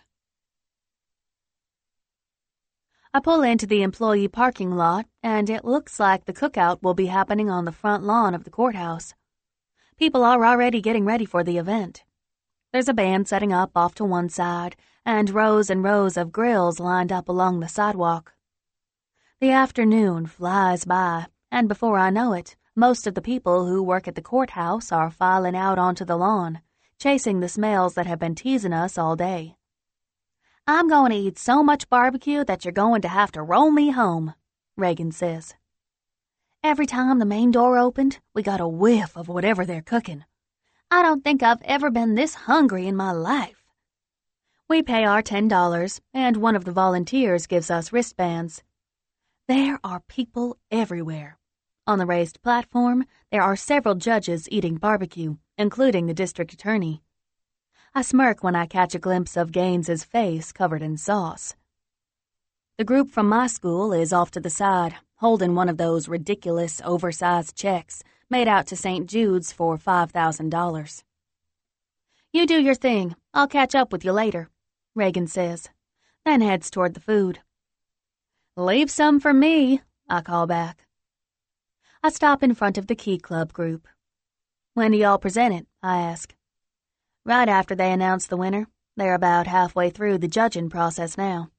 I pull into the employee parking lot, and it looks like the cookout will be happening on the front lawn of the courthouse. People are already getting ready for the event. There's a band setting up off to one side, and rows of grills lined up along the sidewalk. The afternoon flies by, and before I know it, most of the people who work at the courthouse are filing out onto the lawn, chasing the smells that have been teasing us all day. "I'm going to eat so much barbecue that you're going to have to roll me home," Reagan says. "Every time the main door opened, we got a whiff of whatever they're cooking. I don't think I've ever been this hungry in my life." We pay our $10, and one of the volunteers gives us wristbands. There are people everywhere. On the raised platform, there are several judges eating barbecue, including the district attorney. I smirk when I catch a glimpse of Gaines's face covered in sauce. The group from my school is off to the side, holding one of those ridiculous, oversized checks made out to St. Jude's for $5,000. "You do your thing. I'll catch up with you later," Reagan says, then heads toward the food. "Leave some for me," I call back. I stop in front of the Key Club group. "When do y'all present it?" I ask. "Right after they announce the winner. They're about halfway through the judging process now."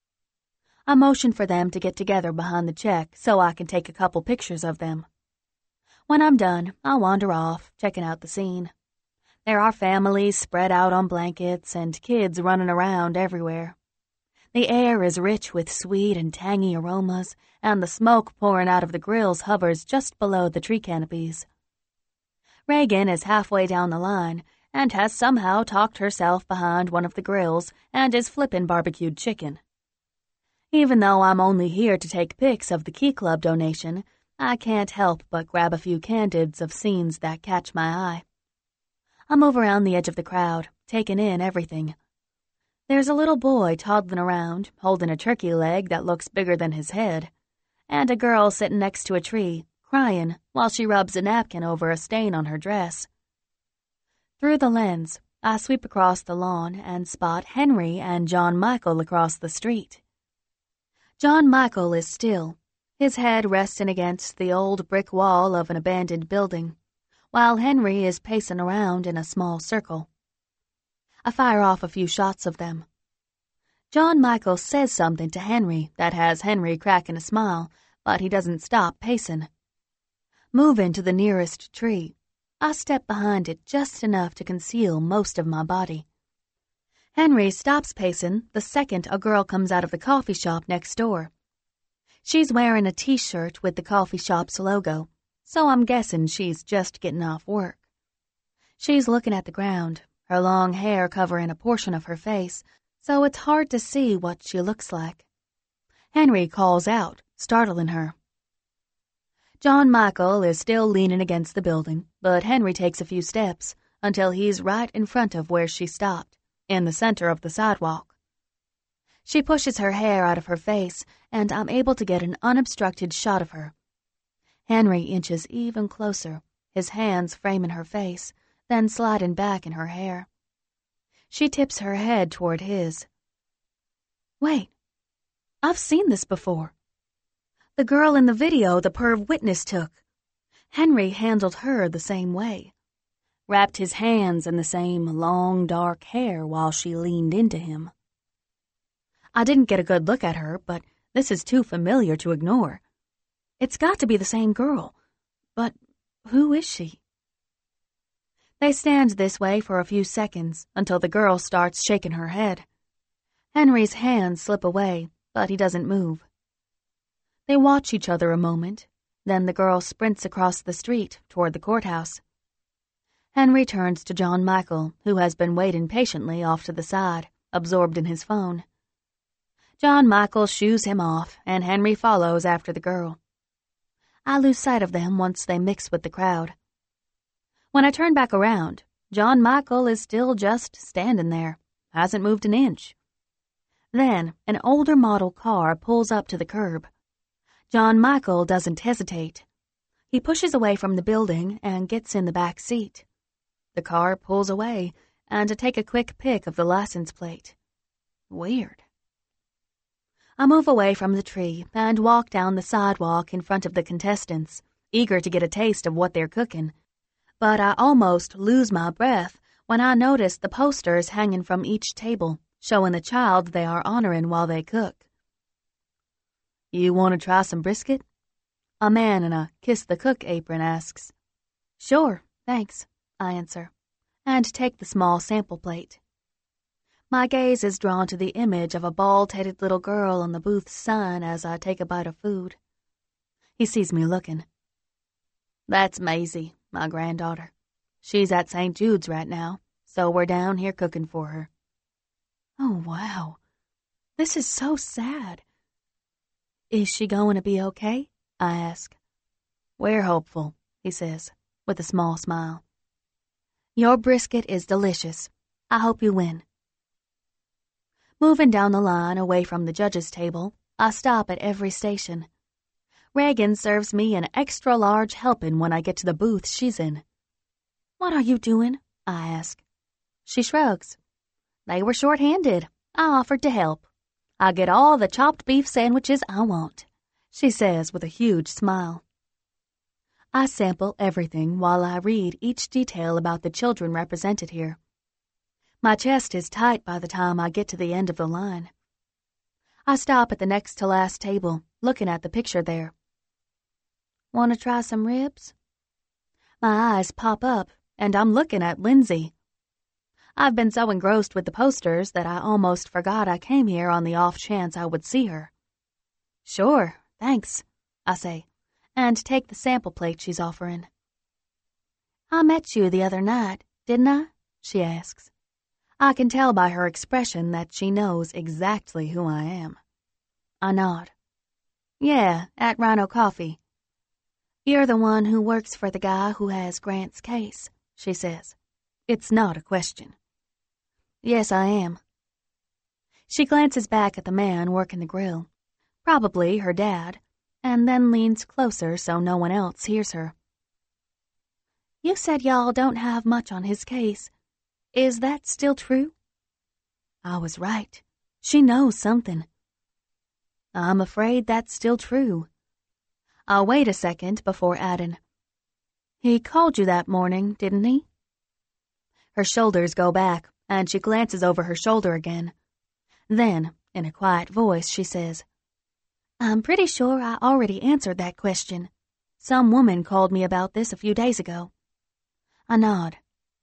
I motion for them to get together behind the check so I can take a couple pictures of them. When I'm done, I wander off, checking out the scene. There are families spread out on blankets and kids running around everywhere. The air is rich with sweet and tangy aromas, and the smoke pouring out of the grills hovers just below the tree canopies. Reagan is halfway down the line and has somehow talked herself behind one of the grills and is flipping barbecued chicken. Even though I'm only here to take pics of the Key Club donation, I can't help but grab a few candids of scenes that catch my eye. I move around the edge of the crowd, taking in everything. There's a little boy toddling around, holding a turkey leg that looks bigger than his head, and a girl sitting next to a tree, crying while she rubs a napkin over a stain on her dress. Through the lens, I sweep across the lawn and spot Henry and John Michael across the street. John Michael is still, his head resting against the old brick wall of an abandoned building, while Henry is pacing around in a small circle. I fire off a few shots of them. John Michael says something to Henry that has Henry cracking a smile, but he doesn't stop pacing. Moving to the nearest tree, I step behind it just enough to conceal most of my body. Henry stops pacing the second a girl comes out of the coffee shop next door. She's wearing a t-shirt with the coffee shop's logo, so I'm guessing she's just getting off work. She's looking at the ground, her long hair covering a portion of her face, so it's hard to see what she looks like. Henry calls out, startling her. John Michael is still leaning against the building, but Henry takes a few steps until he's right in front of where she stopped, in the center of the sidewalk. She pushes her hair out of her face, and I'm able to get an unobstructed shot of her. Henry inches even closer, his hands framing her face, then sliding back in her hair. She tips her head toward his. Wait, I've seen this before. The girl in the video the perv witness took. Henry handled her the same way. Wrapped his hands in the same long, dark hair while she leaned into him. I didn't get a good look at her, but this is too familiar to ignore. It's got to be the same girl. But who is she? They stand this way for a few seconds until the girl starts shaking her head. Henry's hands slip away, but he doesn't move. They watch each other a moment, then the girl sprints across the street toward the courthouse. Henry turns to John Michael, who has been waiting patiently off to the side, absorbed in his phone. John Michael shoos him off, and Henry follows after the girl. I lose sight of them once they mix with the crowd. When I turn back around, John Michael is still just standing there, hasn't moved an inch. Then, an older model car pulls up to the curb. John Michael doesn't hesitate. He pushes away from the building and gets in the back seat. The car pulls away, and I take a quick pic of the license plate. Weird. I move away from the tree and walk down the sidewalk in front of the contestants, eager to get a taste of what they're cooking. But I almost lose my breath when I notice the posters hanging from each table, showing the child they are honoring while they cook. You want to try some brisket? A man in a Kiss the Cook apron asks. Sure, thanks, I answer, and take the small sample plate. My gaze is drawn to the image of a bald-headed little girl on the booth's sign as I take a bite of food. He sees me looking. That's Maisie, my granddaughter. She's at St. Jude's right now, so we're down here cooking for her. Oh, wow. This is so sad. Is she going to be okay? I ask. We're hopeful, he says, with a small smile. Your brisket is delicious. I hope you win. Moving down the line away from the judges' table, I stop at every station. Reagan serves me an extra-large helping when I get to the booth she's in. What are you doing? I ask. She shrugs. They were short-handed. I offered to help. I get all the chopped beef sandwiches I want, she says with a huge smile. I sample everything while I read each detail about the children represented here. My chest is tight by the time I get to the end of the line. I stop at the next-to-last table, looking at the picture there. Want to try some ribs? My eyes pop up, and I'm looking at Lindsay. I've been so engrossed with the posters that I almost forgot I came here on the off chance I would see her. Sure, thanks, I say, and take the sample plate she's offering. I met you the other night, didn't I? She asks. I can tell by her expression that she knows exactly who I am. I nod. Yeah, at Rhino Coffee. You're the one who works for the guy who has Grant's case, she says. It's not a question. Yes, I am. She glances back at the man working the grill, probably her dad, and then leans closer so no one else hears her. You said y'all don't have much on his case. Is that still true? I was right. She knows something. I'm afraid that's still true. I'll wait a second before adding. He called you that morning, didn't he? Her shoulders go back, and she glances over her shoulder again. Then, in a quiet voice, she says, I'm pretty sure I already answered that question. Some woman called me about this a few days ago. I nod.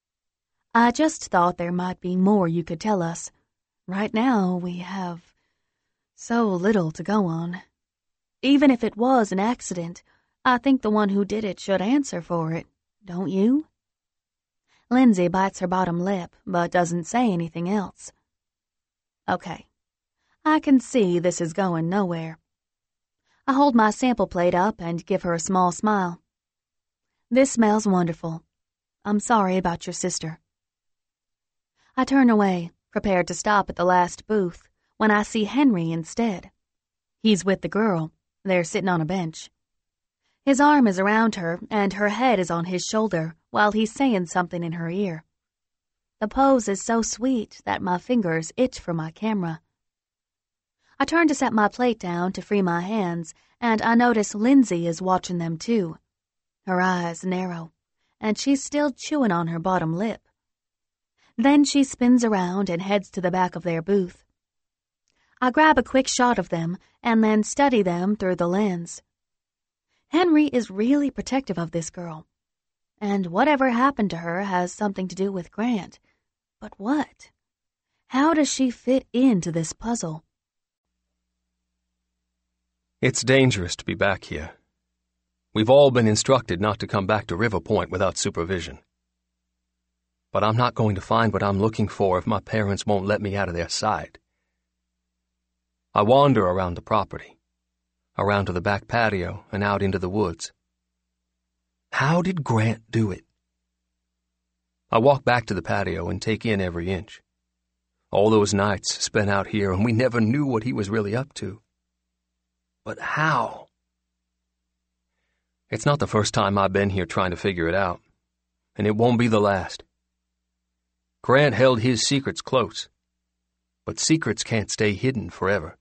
I just thought there might be more you could tell us. Right now, we have so little to go on. Even if it was an accident, I think the one who did it should answer for it, don't you? Lindsay bites her bottom lip, but doesn't say anything else. Okay, I can see this is going nowhere. I hold my sample plate up and give her a small smile. This smells wonderful. I'm sorry about your sister. I turn away, prepared to stop at the last booth, when I see Henry instead. He's with the girl. They're sitting on a bench. His arm is around her, and her head is on his shoulder while he's saying something in her ear. The pose is so sweet that my fingers itch for my camera. I turn to set my plate down to free my hands, and I notice Lindsay is watching them too. Her eyes narrow, and she's still chewing on her bottom lip. Then she spins around and heads to the back of their booth. I grab a quick shot of them and then study them through the lens. Henry is really protective of this girl, and whatever happened to her has something to do with Grant. But what? How does she fit into this puzzle? It's dangerous to be back here. We've all been instructed not to come back to River Point without supervision. But I'm not going to find what I'm looking for if my parents won't let me out of their sight. I wander around the property, around to the back patio and out into the woods. How did Grant do it? I walk back to the patio and take in every inch. All those nights spent out here, and we never knew what he was really up to. But how? It's not the first time I've been here trying to figure it out, and it won't be the last. Grant held his secrets close, but secrets can't stay hidden forever.